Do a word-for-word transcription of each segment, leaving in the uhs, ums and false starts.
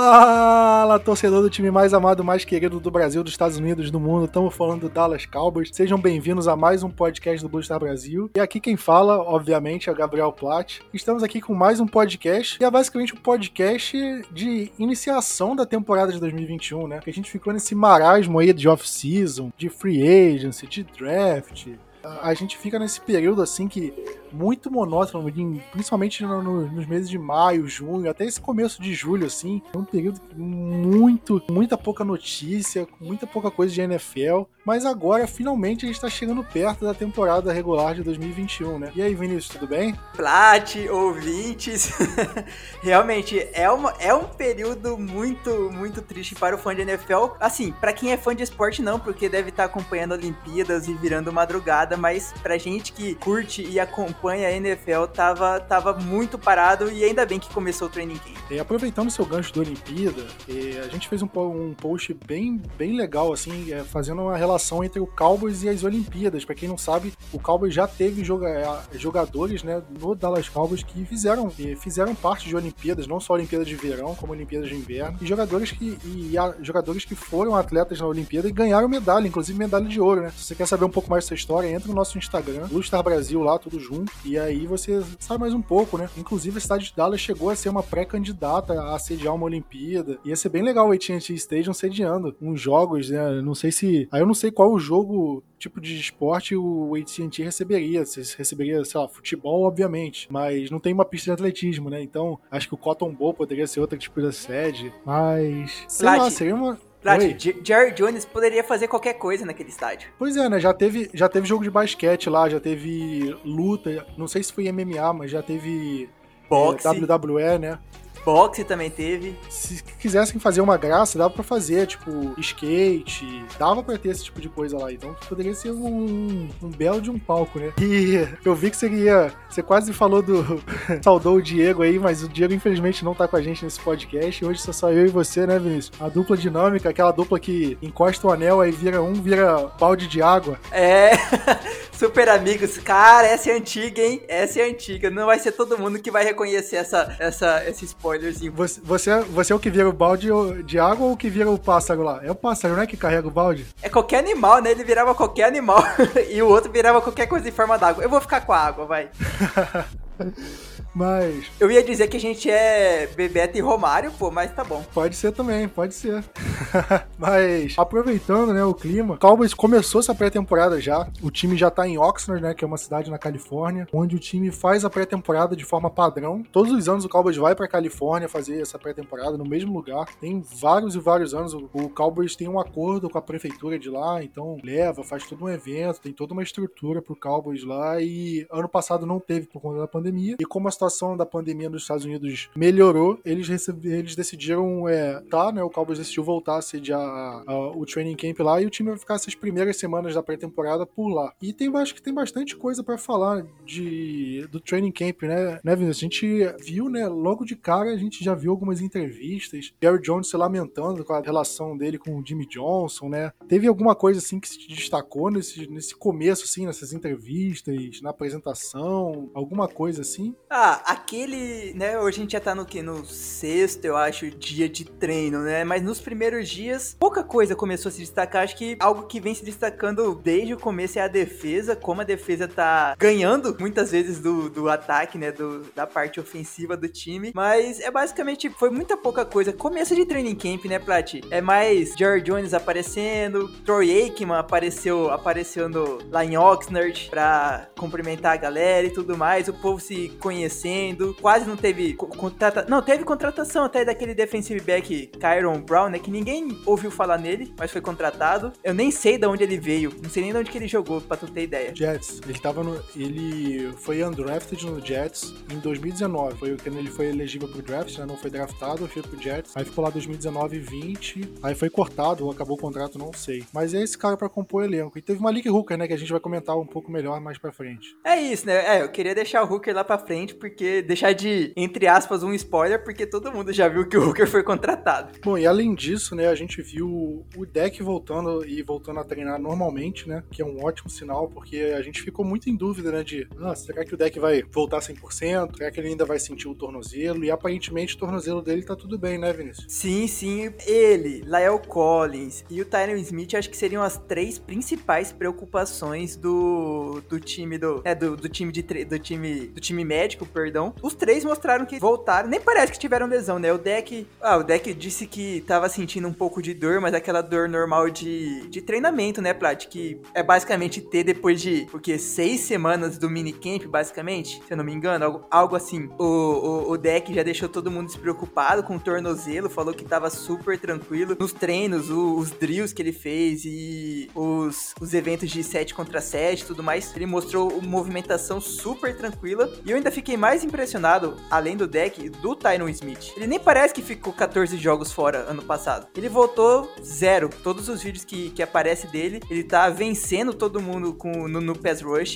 Fala, torcedor do time mais amado, mais querido do Brasil, dos Estados Unidos, do mundo. Estamos falando do Dallas Cowboys. Sejam bem-vindos a mais um podcast do Blue Star Brasil. E aqui quem fala, obviamente, é o Gabriel Platt. Estamos aqui com mais um podcast, e é basicamente um podcast de iniciação da temporada de dois mil e vinte e um, né? Que a gente ficou nesse marasmo aí de off-season, de free agency, de draft. A gente fica nesse período assim que muito monótono, principalmente no, no, nos meses de maio, junho, até esse começo de julho, assim. É um período muito, muita pouca notícia, muita pouca coisa de N F L. Mas agora, finalmente, a gente tá chegando perto da temporada regular de dois mil e vinte e um, né? E aí, Vinícius, tudo bem? Plat, ouvintes, realmente é, uma, é um período muito, muito triste para o fã de N F L. Assim, pra quem é fã de esporte não, porque deve estar acompanhando Olimpíadas e virando madrugada, mas pra gente que curte e acompanha a N F L, tava, tava muito parado, e ainda bem que começou o training camp. E aproveitando o seu gancho da Olimpíada, a gente fez um, um post bem, bem legal, assim, fazendo uma relação entre o Cowboys e as Olimpíadas. Pra quem não sabe, o Cowboys já teve joga, jogadores, né, no Dallas Cowboys que fizeram, fizeram parte de Olimpíadas, não só Olimpíadas de verão, como Olimpíadas de inverno, e jogadores que, e, e jogadores que foram atletas na Olimpíada e ganharam medalha, inclusive medalha de ouro, né? Se você quer saber um pouco mais dessa história, entra no nosso Instagram, Blue Star Brasil, lá, tudo junto, e aí você sabe mais um pouco, né? Inclusive a cidade de Dallas chegou a ser uma pré-candidata a sediar uma Olimpíada. Ia ser bem legal o A T and T Stadium sediando uns jogos, né? Não sei se... Aí eu não sei qual o jogo, tipo de esporte o A T and T receberia. Se receberia, sei lá, futebol, obviamente, mas não tem uma pista de atletismo, né? Então, acho que o Cotton Bowl poderia ser outra tipo de sede, mas... Sei Plat, lá, seria uma... Plat, Jerry Jones poderia fazer qualquer coisa naquele estádio. Pois é, né? Já teve, já teve jogo de basquete lá, já teve luta, não sei se foi M M A, mas já teve boxe, é, W W E, né? Boxe também teve. Se quisessem fazer uma graça, dava pra fazer, tipo, skate, dava pra ter esse tipo de coisa lá. Então poderia ser um, um belo de um palco, né? E eu vi que você ia... Você quase falou do... saudou o Diego aí, mas o Diego infelizmente não tá com a gente nesse podcast. Hoje só eu e você, né, Vinícius? A dupla dinâmica, aquela dupla que encosta o anel, aí vira um, vira balde de água. É... Super amigos. Cara, essa é antiga, hein? Essa é antiga. Não vai ser todo mundo que vai reconhecer essa, essa, esse spoilerzinho. Você, você, você é o que vira o balde de água ou o que vira o pássaro lá? É o pássaro, né, que carrega o balde? É qualquer animal, né? Ele virava qualquer animal. E o outro virava qualquer coisa em forma d'água. Eu vou ficar com a água, vai. Mas... Eu ia dizer que a gente é Bebeto e Romário, pô, mas tá bom. Pode ser também, pode ser. Mas, aproveitando, né, o clima, o Cowboys começou essa pré-temporada já. O time já tá em Oxnard, né, que é uma cidade na Califórnia, onde o time faz a pré-temporada de forma padrão. Todos os anos o Cowboys vai pra Califórnia fazer essa pré-temporada no mesmo lugar. Tem vários e vários anos. O Cowboys tem um acordo com a prefeitura de lá, então leva, faz todo um evento, tem toda uma estrutura pro Cowboys lá, e ano passado não teve por conta da pandemia. E como a situação da pandemia nos Estados Unidos melhorou, eles, receb... eles decidiram, é, tá, né, o Cowboys decidiu voltar a sediar a, a, o training camp lá, e o time vai ficar essas primeiras semanas da pré-temporada por lá. E tem, acho que tem bastante coisa pra falar de, do training camp, né, né, Vinícius? A gente viu, né, logo de cara, a gente já viu algumas entrevistas, Jerry Jones se lamentando com a relação dele com o Jimmy Johnson, né? Teve alguma coisa, assim, que se destacou nesse, nesse começo, assim, nessas entrevistas, na apresentação, alguma coisa assim? Ah, aquele, né, hoje a gente já tá no que? No sexto, eu acho, dia de treino, né? Mas nos primeiros dias, pouca coisa começou a se destacar. Acho que algo que vem se destacando desde o começo é a defesa, como a defesa tá ganhando muitas vezes do, do ataque, né, do, da parte ofensiva do time. Mas é basicamente, foi muita pouca coisa. Começo de training camp, né, Plat? É mais Jerry Jones aparecendo, Troy Aikman apareceu, apareceu no, lá em Oxnard pra cumprimentar a galera e tudo mais. O povo se conhecendo, quase não teve contrata... não, teve contratação até daquele defensive back Kyron Brown, né, que ninguém ouviu falar nele, mas foi contratado. Eu nem sei de onde ele veio, não sei nem de onde que ele jogou, pra tu ter ideia. Jets, ele tava no... ele foi undrafted no Jets em dois mil e dezenove, foi quando ele foi elegível pro draft, né, não foi draftado, foi pro Jets, aí ficou lá dois mil e dezenove e vinte, aí foi cortado, ou acabou o contrato, não sei. Mas é esse cara pra compor o elenco. E teve Malik Hooker, né, que a gente vai comentar um pouco melhor mais pra frente. É isso, né, é, eu queria deixar o Hooker lá pra frente, porque porque deixar de, entre aspas, um spoiler, porque todo mundo já viu que o Hooker foi contratado. Bom, e além disso, né, a gente viu o deck voltando e voltando a treinar normalmente, né, que é um ótimo sinal, porque a gente ficou muito em dúvida, né, de, ah, será que o deck vai voltar cem por cento? Será que ele ainda vai sentir o tornozelo? E aparentemente o tornozelo dele tá tudo bem, né, Vinícius? Sim, sim. Ele, La'el Collins e o Tyron Smith, acho que seriam as três principais preocupações do, do time do, é, do, do time de do time do time médico, perdão. Os três mostraram que voltaram, nem parece que tiveram lesão, né? O deck, ah, o deck disse que tava sentindo um pouco de dor, mas aquela dor normal de, de treinamento, né, Plat? Que é basicamente ter depois de, porque seis semanas do minicamp, basicamente, se eu não me engano, algo, algo assim. O, o, o deck já deixou todo mundo despreocupado com o tornozelo, falou que tava super tranquilo. Nos treinos, o, os drills que ele fez e os, os eventos de sete contra sete e tudo mais, ele mostrou uma movimentação super tranquila. E eu ainda fiquei mais impressionado, além do deck, do Tyron Smith. Ele nem parece que ficou quatorze jogos fora ano passado. Ele voltou zero. Todos os vídeos que, que aparece dele, ele tá vencendo todo mundo com, no, no pass rush.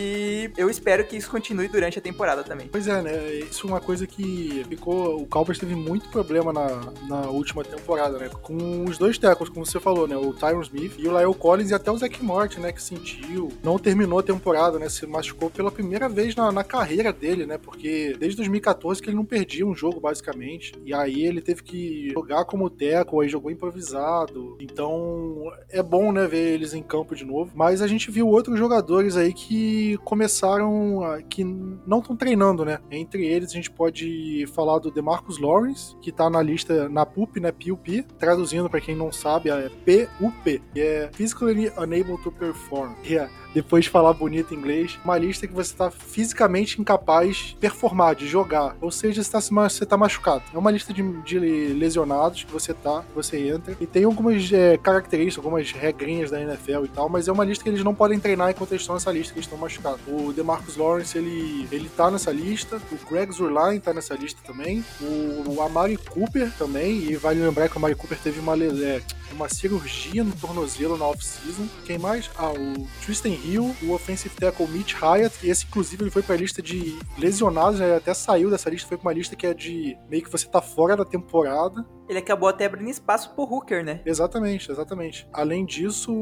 E eu espero que isso continue durante a temporada também. Pois é, né? Isso é uma coisa que ficou... O Cowboys teve muito problema na, na última temporada, né? Com os dois tackles, como você falou, né? O Tyron Smith e o La'el Collins e até o Zach Martin, né? Que sentiu. Não terminou a temporada, né? Se machucou pela primeira vez na, na carreira dele, né? Porque desde dois mil e catorze que ele não perdia um jogo, basicamente. E aí ele teve que jogar como tackle, aí jogou improvisado. Então é bom, né? Ver eles em campo de novo. Mas a gente viu outros jogadores aí que começaram... A, que não estão treinando, né? Entre eles a gente pode falar do DeMarcus Lawrence, que tá na lista, na P U P, né? P U P. Traduzindo pra quem não sabe, é P U P. Que é Physically Unable to Perform. Que é, depois de falar bonito em inglês, uma lista que você tá fisicamente incapaz de performar, de jogar. Ou seja, você tá, você tá machucado. É uma lista de, de lesionados que você tá, que você entra. E tem algumas é, características, algumas regrinhas da N F L e tal, mas é uma lista que eles não podem treinar enquanto eles estão nessa lista, que eles estão machucados. O DeMarcus Lawrence, ele, ele tá nessa lista. O Greg Zuerlein tá nessa lista também. O, o Amari Cooper também. E vale lembrar que o Amari Cooper teve uma, é, uma cirurgia no tornozelo na off-season. Quem mais? Ah, o Tristan Hill, o offensive tackle Mitch Hyatt, e esse inclusive ele foi pra lista de lesionados, né? Ele até saiu dessa lista, foi pra uma lista que é de meio que você tá fora da temporada. Ele acabou até abrindo espaço pro Hooker, né? Exatamente, exatamente. Além disso,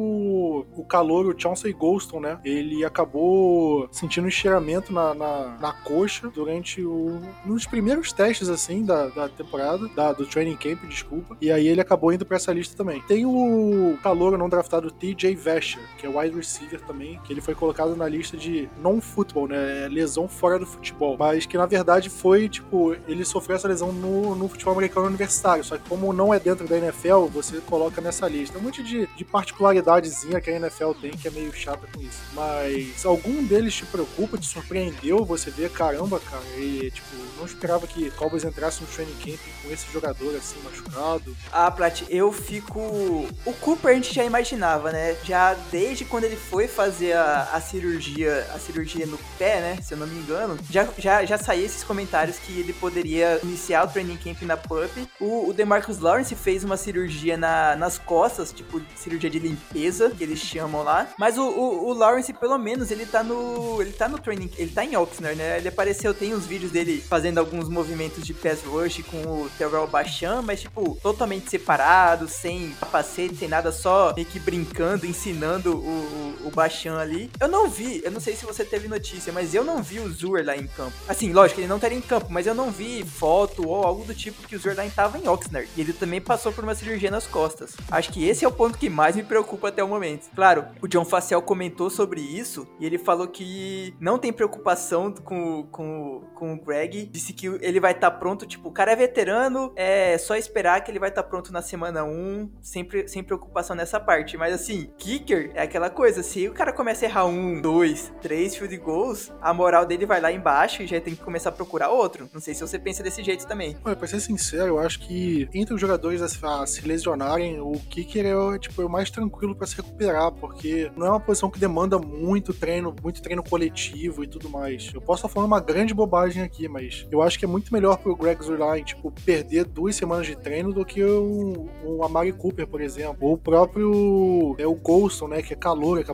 o calor, o Chauncey Golston, né? Ele acabou sentindo um encheiramento na, na, na coxa durante o, nos primeiros testes, assim, da, da temporada, da, do training camp, desculpa. E aí ele acabou indo pra essa lista também. Tem o calor não draftado T J Vasher, que é wide receiver também, que ele foi colocado na lista de non-football, né? Lesão fora do futebol. Mas que, na verdade, foi, tipo, ele sofreu essa lesão no, no futebol americano universitário, só que como não é dentro da N F L, você coloca nessa lista. Um monte de, de particularidadezinha que a N F L tem, que é meio chata com isso. Mas algum deles te preocupa, te surpreendeu? Você vê, caramba, cara, e, tipo, não esperava que Cowboys entrasse no training camp com esse jogador assim, machucado. Ah, Plat, eu fico... O Cooper a gente já imaginava, né? Já desde quando ele foi fazer a, a cirurgia, a cirurgia no pé, né? Se eu não me engano, já, já, já saía esses comentários que ele poderia iniciar o training camp na P U P. O, o DeMarcus Lawrence fez uma cirurgia na, nas costas, tipo, cirurgia de limpeza, que eles chamam lá. Mas o, o, o Lawrence, pelo menos, ele tá no... Ele tá no training... Ele tá em Oxnard, né? Ele apareceu, tem uns vídeos dele fazendo alguns movimentos de pass rush com o Terrell Bacham, mas, tipo, totalmente separado, sem capacete, sem nada, só meio que brincando, ensinando o, o, o Bacham ali. Eu não vi, eu não sei se você teve notícia, mas eu não vi o Zuer lá em campo. Assim, lógico, ele não estaria em campo, mas eu não vi foto ou algo do tipo que o Zuerlein tava em Oxnard. E ele também passou por uma cirurgia nas costas. Acho que esse é o ponto que mais me preocupa até o momento. Claro, o John Facial comentou sobre isso e ele falou que não tem preocupação com, com, com o Greg. Disse que ele vai estar tá pronto, tipo, o cara é veterano, é só esperar que ele vai estar tá pronto na semana um, sempre, sem preocupação nessa parte. Mas assim, kicker é aquela coisa, se o cara começa a errar um, dois, três field goals, a moral dele vai lá embaixo e já tem que começar a procurar outro. Não sei se você pensa desse jeito também. Olha, pra ser sincero, eu acho que entre os jogadores a se lesionarem, o kicker é, tipo, é o mais tranquilo pra se recuperar, porque não é uma posição que demanda muito treino, muito treino coletivo e tudo mais. Eu posso estar falando uma grande bobagem aqui, mas eu acho que é muito melhor pro Greg Zuerlein, tipo, perder duas semanas de treino do que o, o Amari Cooper, por exemplo, ou o próprio é o Golston, né, que é calor,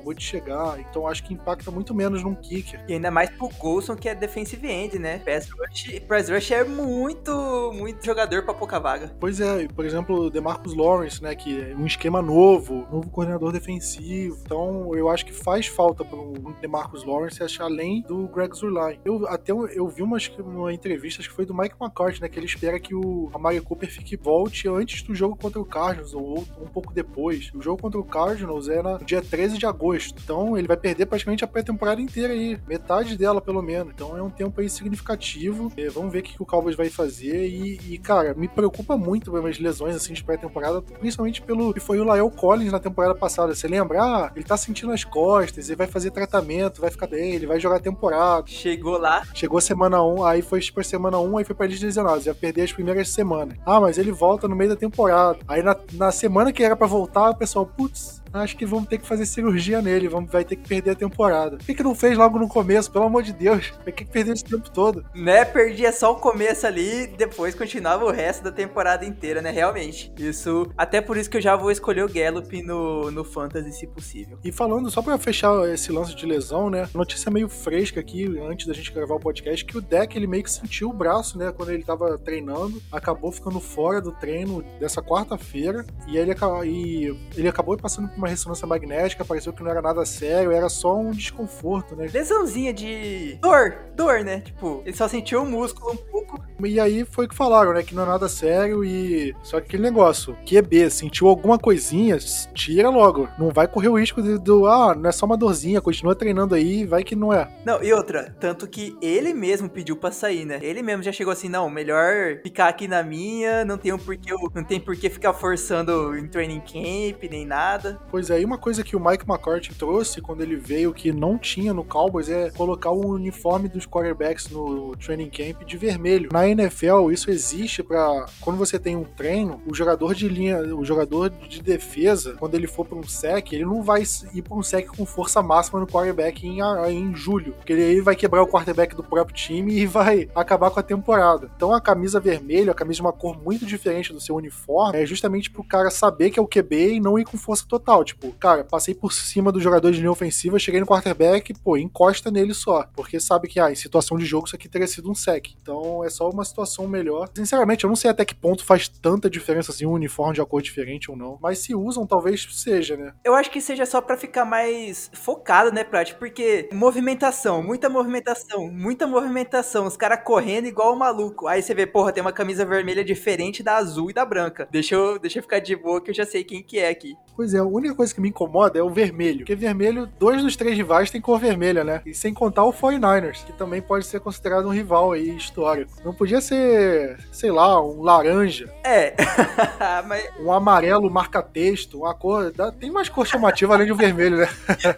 acabou de chegar, então acho que impacta muito menos num kicker. E ainda mais pro Golson, que é defensive end, né? Pass rush, pass rush é muito, muito jogador pra pouca vaga. Pois é, por exemplo, o DeMarcus Lawrence, né, que é um esquema novo, novo coordenador defensivo, então eu acho que faz falta para um DeMarcus Lawrence, além do Greg Zuerlein. Eu até eu vi umas, uma entrevista, acho que foi do Mike McCarthy, né, que ele espera que o Amari Cooper fique volte antes do jogo contra o Cardinals, ou um pouco depois. O jogo contra o Cardinals é no dia treze de agosto, então ele vai perder praticamente a pré-temporada inteira aí, metade dela pelo menos, então é um tempo aí significativo. É, vamos ver o que o Cowboys vai fazer e, e, cara, me preocupa muito as lesões assim de pré-temporada, principalmente pelo que foi o La'el Collins na temporada passada. Você lembra? Ah, ele tá sentindo as costas, ele vai fazer tratamento, vai ficar bem, ele vai jogar a temporada. Chegou lá. Chegou semana um, aí foi pra semana um, aí foi pra lista lesionado, já perdeu as primeiras semanas. Ah, mas ele volta no meio da temporada. Aí na, na semana que era pra voltar, o pessoal, putz, acho que vamos ter que fazer cirurgia nele, vamos, vai ter que perder a temporada. Por que que não fez logo no começo? Pelo amor de Deus, por que que perdeu esse tempo todo? Né, perdia só o começo ali, depois continuava o resto da temporada inteira, né, realmente. Isso, até por isso que eu já vou escolher o Gallup no, no Fantasy, se possível. E falando, só pra fechar esse lance de lesão, né, notícia meio fresca aqui, antes da gente gravar o podcast, que o Dak, ele meio que sentiu o braço, né, quando ele tava treinando, acabou ficando fora do treino dessa quarta-feira, e ele, e ele acabou passando por uma ressonância magnética, pareceu que não era nada sério, era só um desconforto, né. Lesãozinha de dor, dor, né, tipo, ele só sentiu o músculo um pouco. E aí foi o que falaram, né, que não é nada sério e... Só que aquele negócio, Q B, sentiu alguma coisinha, tira logo. Não vai correr o risco de, do, ah, não é só uma dorzinha, continua treinando aí, vai que não é. Não, e outra, tanto que ele mesmo pediu pra sair, né? Ele mesmo já chegou assim, não, melhor ficar aqui na minha, não tem um porquê, não tem por que ficar forçando em training camp, nem nada. Pois é, e uma coisa que o Mike McCarthy trouxe quando ele veio, que não tinha no Cowboys, é colocar o uniforme dos quarterbacks no training camp de vermelho. Na N F L, isso existe pra... Quando você tem um treino, o jogador de linha, o jogador de defesa, quando ele for pra um sec, ele não vai ir pra um sec com força máxima no quarterback em, em julho, porque ele aí vai quebrar o quarterback do próprio time e vai acabar com a temporada. Então a camisa vermelha, a camisa de uma cor muito diferente do seu uniforme, é justamente pro cara saber que é o Q B e não ir com força total. Tipo, cara, passei por cima do jogador de linha ofensiva, cheguei no quarterback, pô, encosta nele só, porque sabe que, ah, em situação de jogo isso aqui teria sido um sec. Então é só uma situação melhor. Sinceramente, eu não sei até que ponto faz tanta diferença assim, um uniforme de uma cor diferente ou não, mas se usam, talvez seja, né? Eu acho que seja só pra ficar mais focado, né, Prat? Porque movimentação, muita movimentação, muita movimentação, os caras correndo igual o maluco. Aí você vê, porra, tem uma camisa vermelha diferente da azul e da branca. Deixa eu, deixa eu ficar de boa que eu já sei quem que é aqui. Pois é, a única coisa que me incomoda é o vermelho, porque vermelho, dois dos três rivais tem cor vermelha, né? E sem contar o forty-niners, que também pode ser considerado um rival aí histórico. Não podia ser, sei lá, um laranja. É, mas... Um amarelo marca-texto, uma cor... Tem mais cor chamativa além do vermelho, né?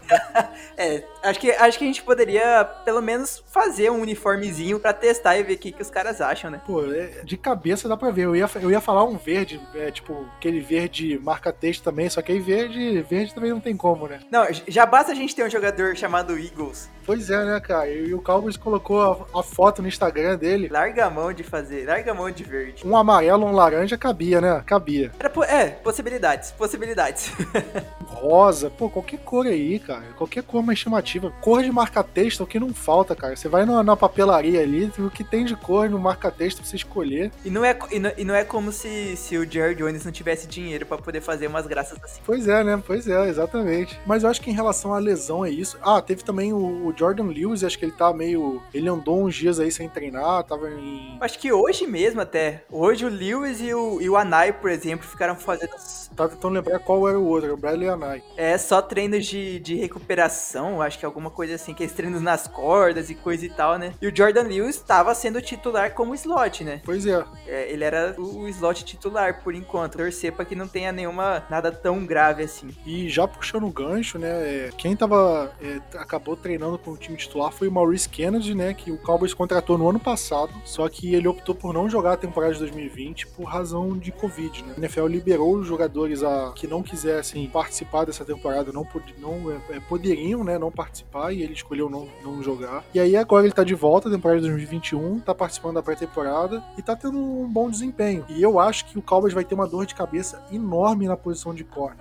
É, acho que, acho que a gente poderia, pelo menos, fazer um uniformezinho pra testar e ver o que, que os caras acham, né? Pô, é, de cabeça dá pra ver. Eu ia, eu ia falar um verde, é, tipo, aquele verde marca-texto também, só que aí verde, verde também não tem como, né? Não, já basta a gente ter um jogador chamado Eagles. Pois é, né, cara? E o Cowboys colocou a, a foto no Instagram dele. Larga a mão de fazer, larga a mão de verde. Um amarelo, um laranja, cabia, né? Cabia. Era, é, possibilidades, possibilidades. Rosa, pô, qualquer cor aí, cara. Qualquer cor mais chamativa. Cor de marca-texto é o que não falta, cara. Você vai na, na papelaria ali, o que tem de cor no marca-texto pra você escolher. E não é, e não, e não é como se, se o Jerry Jones não tivesse dinheiro pra poder fazer umas graças assim. Pois é, né? Pois é, exatamente. Mas eu acho que em relação à lesão é isso. Ah, teve também o, o Jordan Lewis, acho que ele tá meio... Ele andou uns dias aí sem treinar, tava em... Acho que hoje mesmo até. Hoje o Lewis e o, e o Anai, por exemplo, ficaram fazendo... Tá tentando lembrar qual era o outro, o Bradley Anai. É, só treinos de, de recuperação, acho que alguma coisa assim, que é treinos nas cordas e coisa e tal, né? E o Jordan Lewis tava sendo titular como slot, né? Pois é. É, ele era o slot titular por enquanto. Torcer pra que não tenha nenhuma, nada tão grave assim. E já puxando o gancho, né? Quem tava, é, acabou treinando com o time titular foi o Maurice Kennedy, né? Que o Cowboys contratou no ano passado, só que ele optou por não jogar a temporada de dois mil e vinte por razão de Covid, né? A N F L liberou os jogadores a, que não quisessem participar dessa temporada, não, não é, poderiam, né? Não participar, e ele escolheu não, não jogar. E aí agora ele tá de volta, a temporada de dois mil e vinte e um, tá participando da pré-temporada e tá tendo um bom desempenho. E eu acho que o Cowboys vai ter uma dor de cabeça enorme na posição de corner, mas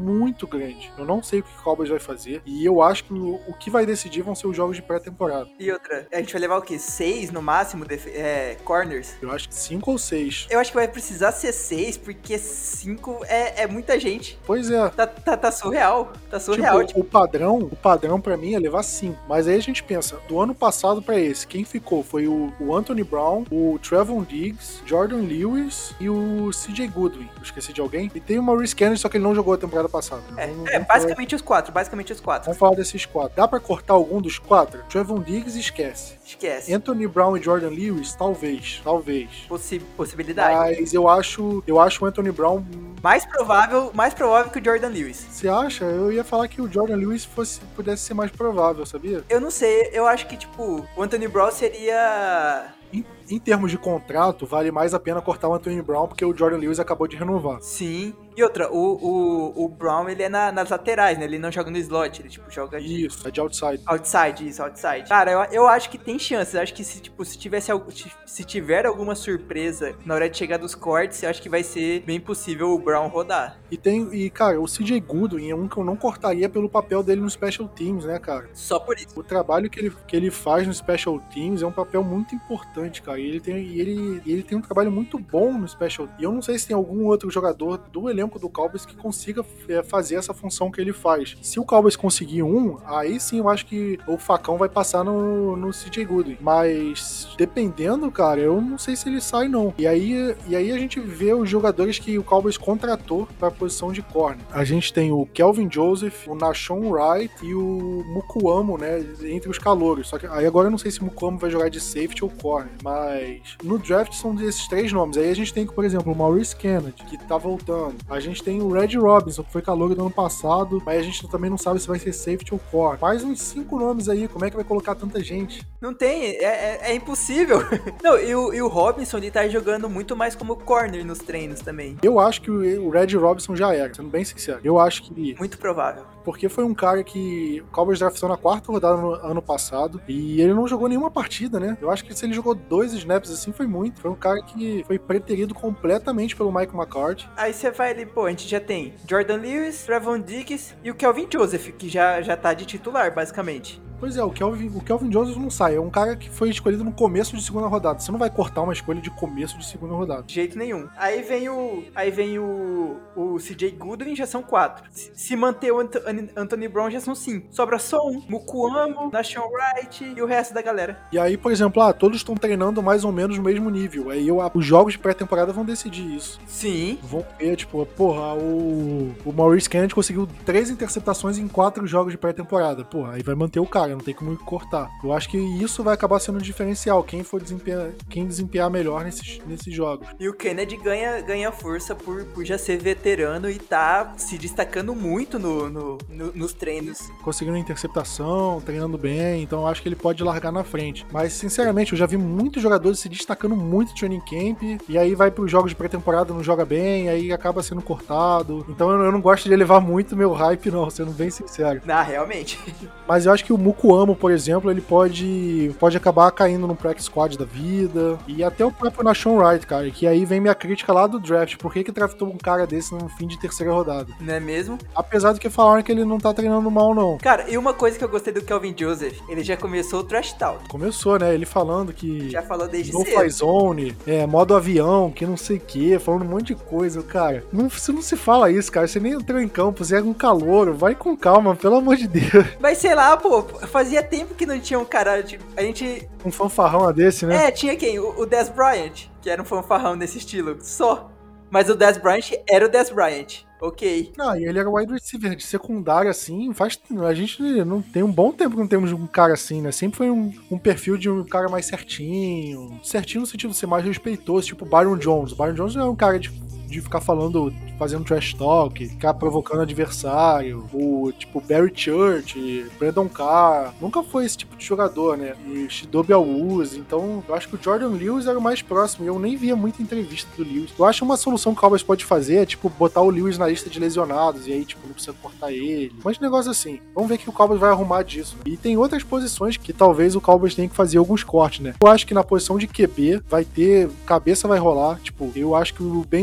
muito grande. Eu não sei o que o Cowboys vai fazer, e eu acho que o, o que vai decidir vão ser os jogos de pré-temporada. E outra, a gente vai levar o quê? Seis no máximo, def- é, corners? Eu acho que cinco ou seis. Eu acho que vai precisar ser seis, porque cinco é, é muita gente. Pois é. Tá, tá, tá surreal. Tá surreal. Tipo, tipo, o padrão, o padrão pra mim é levar cinco. Mas aí a gente pensa, do ano passado pra esse, quem ficou foi o, o Anthony Brown, o Trevon Diggs, Jordan Lewis e o C J Goodwin. Eu esqueci de alguém. E tem o Maurice Kennedy, só que ele não jogou a temporada passada. É, vamos, é vamos basicamente falar... os quatro, basicamente os quatro. Vamos falar desses quatro. Dá pra cortar algum dos quatro? Trevon Diggs, esquece. Esquece. Anthony Brown e Jordan Lewis, talvez. Talvez. Possi- possibilidade. Mas eu acho, eu acho o Anthony Brown... Mais provável, mais provável que o Jordan Lewis. Você acha? Eu ia falar que o Jordan Lewis fosse, pudesse ser mais provável, sabia? Eu não sei, eu acho que, tipo, o Anthony Brown seria... Em, em termos de contrato, vale mais a pena cortar o Anthony Brown, porque o Jordan Lewis acabou de renovar. Sim. E outra, o, o, o Brown, ele é na, nas laterais, né? Ele não joga no slot, ele, tipo, joga... De... Isso, é de outside. Outside, isso, outside. Cara, eu, eu acho que tem chances. Eu acho que se, tipo, se tivesse se tiver alguma surpresa na hora de chegar dos cortes, eu acho que vai ser bem possível o Brown rodar. E tem, e cara, o C J Goodwin é um que eu não cortaria pelo papel dele no Special Teams, né, cara? Só por isso. O trabalho que ele, que ele faz no Special Teams é um papel muito importante, cara. E ele tem, e ele, e ele tem um trabalho muito bom no Special Teams. E eu não sei se tem algum outro jogador do elenco do Cowboys que consiga é, fazer essa função que ele faz. Se o Cowboys conseguir um, aí sim eu acho que o facão vai passar no, no C J Goodwin. Mas dependendo, cara, eu não sei se ele sai, não. E aí, e aí a gente vê os jogadores que o Cowboys contratou para a posição de corner. A gente tem o Kelvin Joseph, o Nahshon Wright e o Mukuamo, né, entre os calouros. Só que aí agora eu não sei se o Mukuamo vai jogar de safety ou corner, mas no draft são desses três nomes. Aí a gente tem, por exemplo, o Maurice Kennedy, que tá voltando. A gente tem o Red Robinson, que foi calouro do ano passado, mas a gente também não sabe se vai ser safety ou corner. Mais uns cinco nomes aí, como é que vai colocar tanta gente? Não tem, é, é, é impossível. Não, e o, e o Robinson, ele tá jogando muito mais como corner nos treinos também. Eu acho que o, o Red Robinson já era, sendo bem sincero. Eu acho que... Muito provável. Porque foi um cara que o Cowboys draftou na quarta rodada no ano passado e ele não jogou nenhuma partida, né? Eu acho que se ele jogou dois snaps assim foi muito. Foi um cara que foi preterido completamente pelo Mike McCarthy. Aí você vai ali, pô, a gente já tem Jordan Lewis, Trevon Diggs e o Kelvin Joseph, que já, já tá de titular, basicamente. Pois é, o Kelvin, o Kelvin Joseph não sai. É um cara que foi escolhido no começo de segunda rodada. Você não vai cortar uma escolha de começo de segunda rodada. De jeito nenhum. Aí vem o. Aí vem o. O C J Goodwin, já são quatro. Se, se manter o Anthony Brown, já são cinco. Sobra só um. Mukuamo, Nahshon Wright e o resto da galera. E aí, por exemplo, ah, todos estão treinando mais ou menos no mesmo nível. Aí eu, os jogos de pré-temporada vão decidir isso. Sim. Vão ver, tipo, porra, o, o Maurice Kennedy conseguiu três interceptações em quatro jogos de pré-temporada. Porra, aí vai manter o cara, não tem como cortar. Eu acho que isso vai acabar sendo um diferencial, quem for desempenhar, quem desempenhar melhor nesses, nesses jogos. E o Kennedy ganha, ganha força por, por já ser veterano e tá se destacando muito no, no, no, nos treinos. Conseguindo interceptação, treinando bem, então eu acho que ele pode largar na frente. Mas, sinceramente, eu já vi muitos jogadores se destacando muito no training camp, e aí vai pros jogos de pré-temporada, não joga bem, aí acaba sendo cortado. Então eu, eu não gosto de elevar muito meu hype, não, sendo bem sincero. Ah, realmente. Mas eu acho que o Mukuamo, por exemplo, ele pode, pode acabar caindo no practice squad da vida. E até o próprio Nahshon Wright, cara, que aí vem minha crítica lá do draft. Por que que draftou um cara desse no fim de terceira rodada? Não é mesmo? Apesar do que falaram que ele não tá treinando mal, não. Cara, e uma coisa que eu gostei do Kelvin Joseph, ele já começou o trash talk. Começou, né? Ele falando que... Já falou desde no cedo. fly zone, é, modo avião, que não sei o que, falando um monte de coisa. Cara, não, você não se fala isso, cara. Você nem entrou em campo, você é um calouro. Vai com calma, pelo amor de Deus. Mas sei lá, pô, fazia tempo que não tinha um cara, tipo, a gente... Um fanfarrão desse, né? É, tinha quem? O, o Dez Bryant, que era um fanfarrão desse estilo, só. Mas o Dez Bryant era o Dez Bryant, ok. Não, e ele era wide receiver de secundária, assim, faz... A gente não tem um bom tempo que não temos um cara assim, né? Sempre foi um, um perfil de um cara mais certinho. Certinho no sentido de ser mais respeitoso, tipo o Byron Jones. O Byron Jones não é um cara de... de ficar falando, fazendo trash talk, ficar provocando adversário, o tipo Barry Church, Brandon Carr, nunca foi esse tipo de jogador, né? E Chidobe Awuzie, então eu acho que o Jordan Lewis era o mais próximo, e eu nem via muita entrevista do Lewis. Eu acho uma solução que o Cowboys pode fazer é, tipo, botar o Lewis na lista de lesionados, e aí, tipo, não precisa cortar ele. Mas negócio assim, vamos ver que o Cowboys vai arrumar disso. E tem outras posições que talvez o Cowboys tenha que fazer alguns cortes, né? Eu acho que na posição de Q B vai ter, cabeça vai rolar, tipo, eu acho que o Ben DiNucci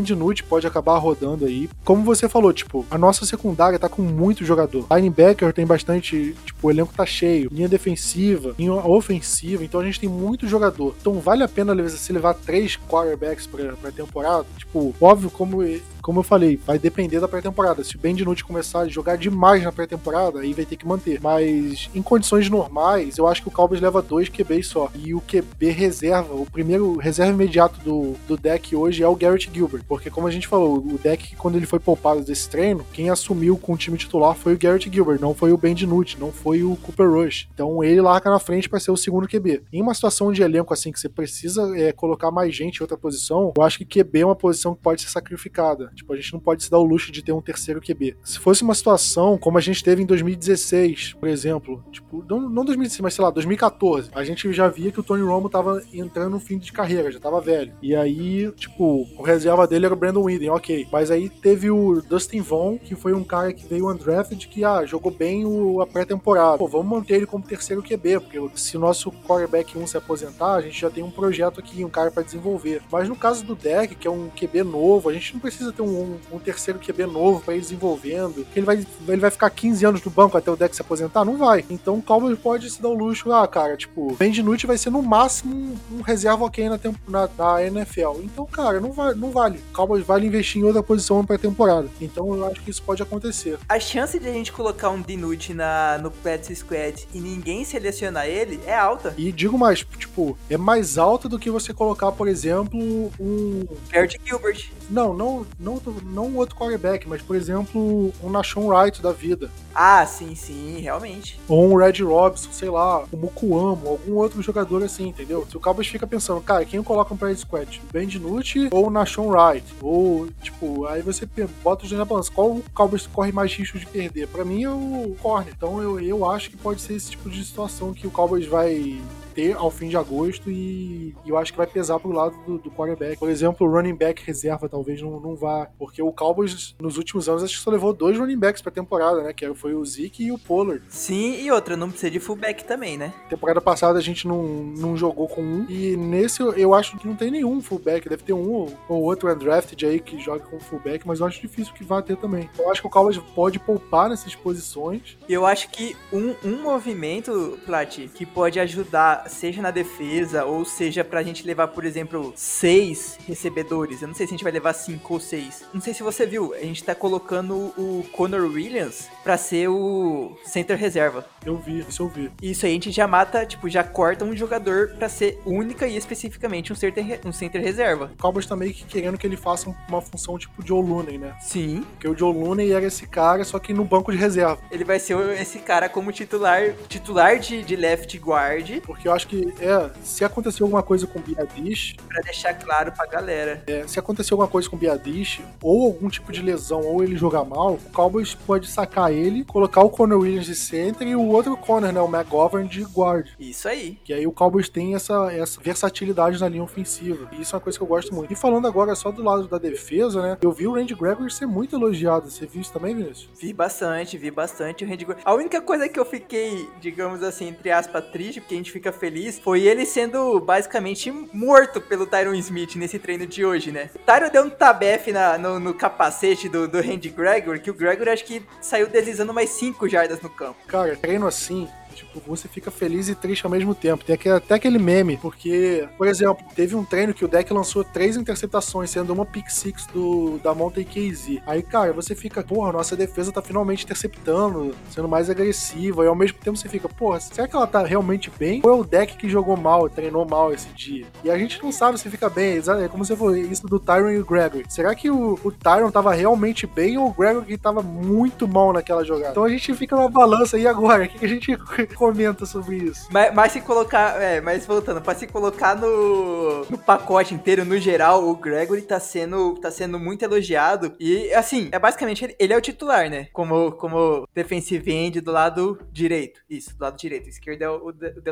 realmente pode acabar rodando aí. Como você falou, tipo, a nossa secundária tá com muito jogador. Linebacker tem bastante, tipo, o elenco tá cheio. Linha defensiva, linha ofensiva, então a gente tem muito jogador. Então vale a pena se levar três quarterbacks pra, pra temporada? Tipo, óbvio, como, como eu falei, vai depender da pré-temporada. Se o Ben DiNucci começar a jogar demais na pré-temporada, aí vai ter que manter. Mas em condições normais, eu acho que o Cowboys leva dois Q Bs só. E o Q B reserva, o primeiro reserva imediato do, do deck hoje é o Garrett Gilbert. Porque como a gente falou, o deck, quando ele foi poupado desse treino, quem assumiu com o time titular foi o Garrett Gilbert, não foi o Ben DiNucci, não foi o Cooper Rush. Então ele larga na frente para ser o segundo Q B. Em uma situação de elenco assim, que você precisa é, colocar mais gente em outra posição, eu acho que Q B é uma posição que pode ser sacrificada. Tipo, a gente não pode se dar o luxo de ter um terceiro Q B. Se fosse uma situação como a gente teve em dois mil e dezesseis, por exemplo, tipo, não, não dois mil e dezesseis, mas sei lá, dois mil e catorze, a gente já via que o Tony Romo tava entrando no fim de carreira, já tava velho. E aí, tipo, o reserva dele era o Brandon Whedon, ok. Mas aí teve o Dustin Vaughn, que foi um cara que veio undrafted, que, ah, jogou bem o, a pré-temporada. Pô, vamos manter ele como terceiro Q B, porque se o nosso quarterback um se aposentar, a gente já tem um projeto aqui, um cara pra desenvolver. Mas no caso do deck, que é um Q B novo, a gente não precisa ter um, um, um terceiro Q B novo pra ir desenvolvendo, que ele vai, ele vai ficar quinze anos no banco até o deck se aposentar? Não vai. Então o Cowboys pode se dar o luxo, ah, cara, tipo, Ben DiNucci vai ser no máximo um reserva ok na, tempo, na, na N F L. Então, cara, não, vai, não vale. O Cowboys vale investir em outra posição pra temporada. Então eu acho que isso pode acontecer. A chance de a gente colocar um DiNucci na, no practice squad e ninguém selecionar ele é alta. E digo mais, tipo, é mais alta do que você colocar, por exemplo, um... Garrett Gilbert. Não, não, não, não um outro quarterback, mas, por exemplo, um Nashon Wright da vida. Ah, sim, sim, realmente. Ou um Red Robson, sei lá, um Mukuamo, algum outro jogador assim, entendeu? Se o Cowboys fica pensando, cara, quem eu coloco pra esse squad? O Ben DiNucci ou o Nashon Wright? Ou, tipo, aí você bota os dois na balança. Qual o Cowboys corre mais risco de perder? Pra mim é o corner. Então eu, eu acho que pode ser esse tipo de situação que o Cowboys vai ter ao fim de agosto e, e eu acho que vai pesar pro lado do, do quarterback. Por exemplo, o running back reserva talvez não, não vá, porque o Cowboys nos últimos anos acho que só levou dois running backs pra temporada, né, que foi o Zeke e o Pollard. Sim, e outra, não precisa de fullback também, né? Temporada passada a gente não, não jogou com um e nesse eu, eu acho que não tem nenhum fullback, deve ter um ou, ou outro undrafted aí que joga com fullback, mas eu acho difícil que vá ter também. Eu acho que o Cowboys pode poupar nessas posições. Eu acho que um, um movimento, Plat, que pode ajudar seja na defesa, ou seja pra gente levar, por exemplo, seis recebedores. Eu não sei se a gente vai levar cinco ou seis. Não sei se você viu, a gente tá colocando o Connor Williams pra ser o center reserva. Eu vi, isso eu vi. Isso aí a gente já mata, tipo, já corta um jogador pra ser única e especificamente um center, um center reserva. O Cowboys tá meio que querendo que ele faça uma função tipo Joe Looney, né? Sim. Porque o Joe Looney era esse cara, só que no banco de reserva. Ele vai ser esse cara como titular, titular de, de left guard. Porque eu acho que, é, se acontecer alguma coisa com o Biadish... Pra deixar claro pra galera. É, se acontecer alguma coisa com o Biadish, ou algum tipo de lesão, ou ele jogar mal, o Cowboys pode sacar ele, colocar o Connor Williams de center e o outro corner, né, o McGovern de guard. Isso aí. Que aí o Cowboys tem essa, essa versatilidade na linha ofensiva. E isso é uma coisa que eu gosto muito. E falando agora só do lado da defesa, né, eu vi o Randy Gregory ser muito elogiado. Você viu isso também, Vinícius? Vi bastante, vi bastante o Randy Gregory. A única coisa que eu fiquei, digamos assim, entre aspas, triste, porque a gente fica feliz, foi ele sendo basicamente morto pelo Tyron Smith nesse treino de hoje, né? O Tyron deu um tabefe na, no, no capacete do, do Randy Gregory, que o Gregory acho que saiu deslizando mais cinco jardas no campo. Cara, treino assim... Tipo, você fica feliz e triste ao mesmo tempo. Tem até aquele meme, porque, por exemplo, teve um treino que o deck lançou três interceptações, sendo uma pick six do, da Mountain K Z. Aí, cara, você fica, porra, nossa defesa tá finalmente interceptando, sendo mais agressiva, e ao mesmo tempo você fica, porra, será que ela tá realmente bem? Ou é o deck que jogou mal, treinou mal esse dia? E a gente não sabe se fica bem, é como você falou, isso do Tyron e o Gregory. Será que o, o Tyron tava realmente bem ou o Gregory tava muito mal naquela jogada? Então a gente fica na balança, e agora? O que a gente comenta sobre isso? Mas, mas se colocar, é, mas voltando, pra se colocar no, no pacote inteiro, no geral, o Gregory tá sendo, tá sendo muito elogiado. E, assim, é basicamente, ele, ele é o titular, né? Como, como defensive end do lado direito. Isso, do lado direito. O esquerdo é o, o, De, o DeLawrence. Ele,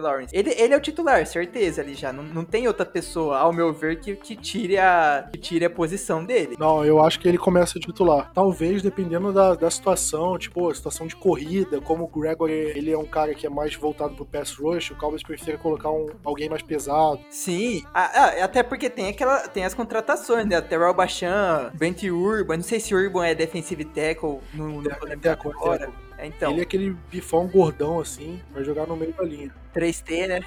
ele, ele é o titular, certeza, ali já. Não, não tem outra pessoa, ao meu ver, que, que, tire a, que tire a posição dele. Não, eu acho que ele começa a titular. Talvez, dependendo da, da situação, tipo, situação de corrida, como o Gregory, ele é um cara que é mais voltado pro pass rush, o Cowboys prefere colocar um, alguém mais pesado. Sim, ah, ah, até porque tem, aquela, tem as contratações, né? Terrell Bachan, Brent Urban, não sei se Urban é defensive tackle, não, não tô lembrando agora. É, então. Ele é aquele bifão gordão, assim, vai jogar no meio da linha. três T, né?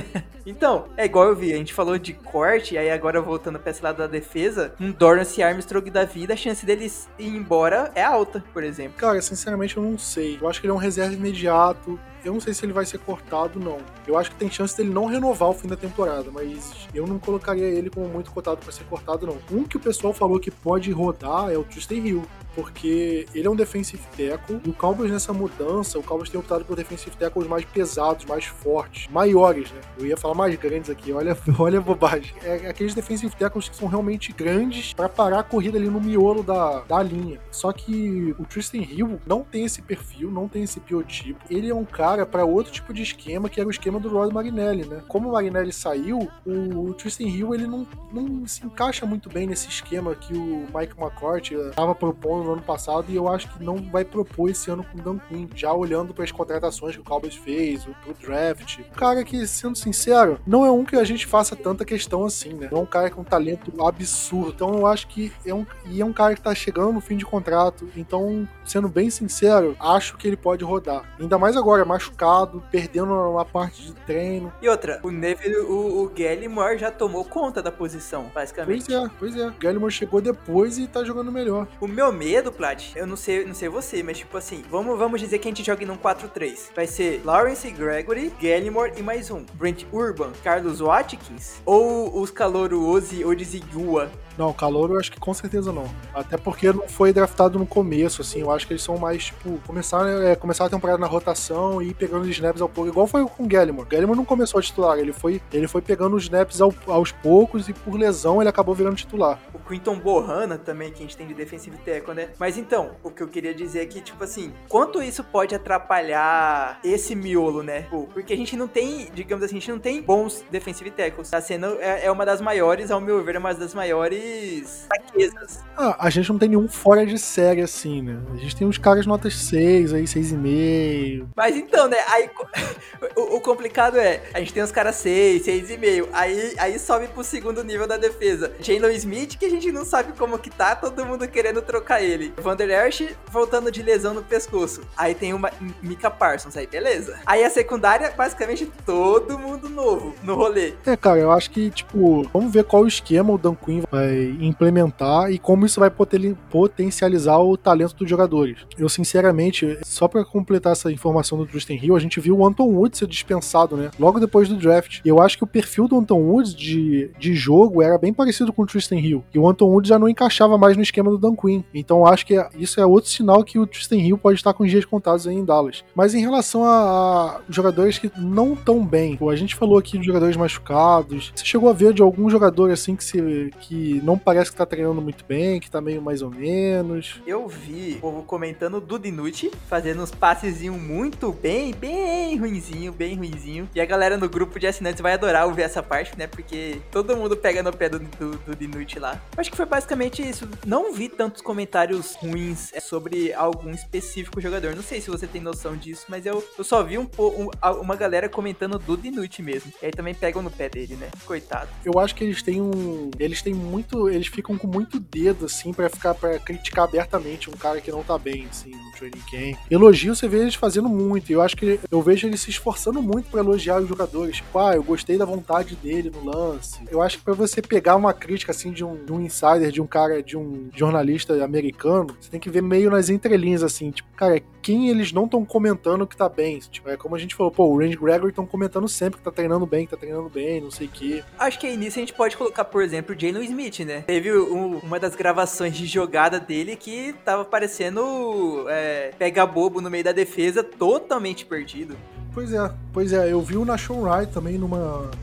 Então, é igual eu vi, a gente falou de corte, e aí agora voltando pra esse lado da defesa, um Dorrance Armstrong da vida, a chance deles ir embora é alta, por exemplo. Cara, sinceramente eu não sei. Eu acho que ele é um reserva imediato. Eu não sei se ele vai ser cortado, não. Eu acho que tem chance dele não renovar o fim da temporada, mas eu não colocaria ele como muito cotado pra ser cortado, não. Um que o pessoal falou que pode rodar é o Tristan Hill, porque ele é um defensive tackle, e o Cowboys nessa mudança, o Cowboys tem optado por defensive tackles mais pesados, mais fortes, maiores, né? Eu ia falar mais grandes aqui, olha, olha a bobagem. É aqueles defensive tackles que são realmente grandes pra parar a corrida ali no miolo da, da linha. Só que o Tristan Hill não tem esse perfil, não tem esse biotipo. Ele é um cara para outro tipo de esquema, que era o esquema do Rod Marinelli, né? Como o Marinelli saiu, o, o Tristan Hill, ele não, não se encaixa muito bem nesse esquema que o Mike McCourt estava propondo no ano passado, e eu acho que não vai propor esse ano com o Dan Quinn, já olhando para as contratações que o Cowboys fez, o, o draft. Um cara que, sendo sincero, não é um que a gente faça tanta questão assim, né? Não é um cara com um talento absurdo. Então eu acho que é um, e é um cara que tá chegando no fim de contrato, então, sendo bem sincero, acho que ele pode rodar. Ainda mais agora, machucado, perdendo uma parte de treino. E outra, o Neville, o, o Gallimore já tomou conta da posição, basicamente. Pois é, pois é. O Gallimore chegou depois e tá jogando melhor. O meu medo, Plat, eu não sei, não sei você, mas tipo assim, vamos, vamos dizer que a gente joga num quatro três. Vai ser Lawrence Gregory, Gallimore e mais um. Brent Urban, Carlos Watkins ou os Kaloru Ozi Odzigua? Não, Calouro eu acho que com certeza não. Até porque não foi draftado no começo, assim. Eu acho que eles são mais, tipo, começar, é, começar a temporada na rotação e ir pegando os snaps ao pouco. Igual foi com o Gallimore. O Gallimore não começou a titular, ele foi, ele foi pegando os snaps ao, aos poucos e por lesão ele acabou virando titular. O Quinton Bohanna também, que a gente tem de defensive tackle, né? Mas então, o que eu queria dizer é que, tipo assim, quanto isso pode atrapalhar esse miolo, né? Porque a gente não tem, digamos assim, a gente não tem bons defensive tackles. Tá sendo, é, é uma das maiores, ao meu ver, é uma das maiores fraquezas. Ah, a gente não tem nenhum fora de série assim, né? A gente tem uns caras notas seis, aí seis e meio. Mas então, né? Aí, o, o complicado é, a gente tem os caras seis, seis e meio. Aí, aí sobe pro segundo nível da defesa. Jalen Smith, que a gente não sabe como que tá, todo mundo querendo trocar ele. Vander Esch voltando de lesão no pescoço. Aí tem uma Micah Parsons, aí beleza. Aí a secundária, basicamente todo mundo novo no rolê. É, cara, eu acho que, tipo, vamos ver qual o esquema o Dan Quinn vai implementar e como isso vai potencializar o talento dos jogadores. Eu, sinceramente, só pra completar essa informação do Tristan Hill, a gente viu o Anton Woods ser dispensado, né? Logo depois do draft. E eu acho que o perfil do Anton Woods de, de jogo era bem parecido com o Tristan Hill. E o Anton Woods já não encaixava mais no esquema do Dan Quinn. Então eu acho que isso é outro sinal que o Tristan Hill pode estar com os dias contados aí em Dallas. Mas em relação a, a jogadores que não estão bem, pô, a gente falou aqui de jogadores machucados. Você chegou a ver de algum jogador assim que, se, que não parece que tá treinando muito bem, que tá meio mais ou menos? Eu vi o povo comentando o Dudinucci, fazendo uns passezinhos muito bem, bem ruinzinho, bem ruinzinho. E a galera no grupo de assinantes vai adorar ouvir essa parte, né? Porque todo mundo pega no pé do, do, do Dinucci lá. Acho que foi basicamente isso. Não vi tantos comentários ruins sobre algum específico jogador. Não sei se você tem noção disso, mas eu, eu só vi um, um, uma galera comentando do Dinucci mesmo. E aí também pegam no pé dele, né? Coitado. Eu acho que eles têm um... Eles têm muito... Eles ficam com muito dedo, assim, pra ficar... Pra criticar abertamente um cara que não tá bem, assim, no training camp. Elogio, você vê eles fazendo muito. E eu acho que... Eu vejo eles se esforçando muito pra elogiar os jogadores. Tipo, ah, eu gostei da vontade dele no lance. Eu acho que pra você pegar uma crítica, assim, de um, de um insider, de um cara, de um jornalista americano, você tem que ver meio nas entrelinhas, assim, tipo, cara, quem eles não estão comentando que tá bem. Tipo, é como a gente falou, pô, o Randy Gregory estão comentando sempre que tá treinando bem, que tá treinando bem, não sei o quê. Acho que aí nisso a gente pode colocar, por exemplo, o Jalen Smith, né? Teve um, uma das gravações de jogada dele que tava parecendo é, pega bobo no meio da defesa, totalmente perdido. Pois é, pois é, eu vi o Nashon Wright também numa...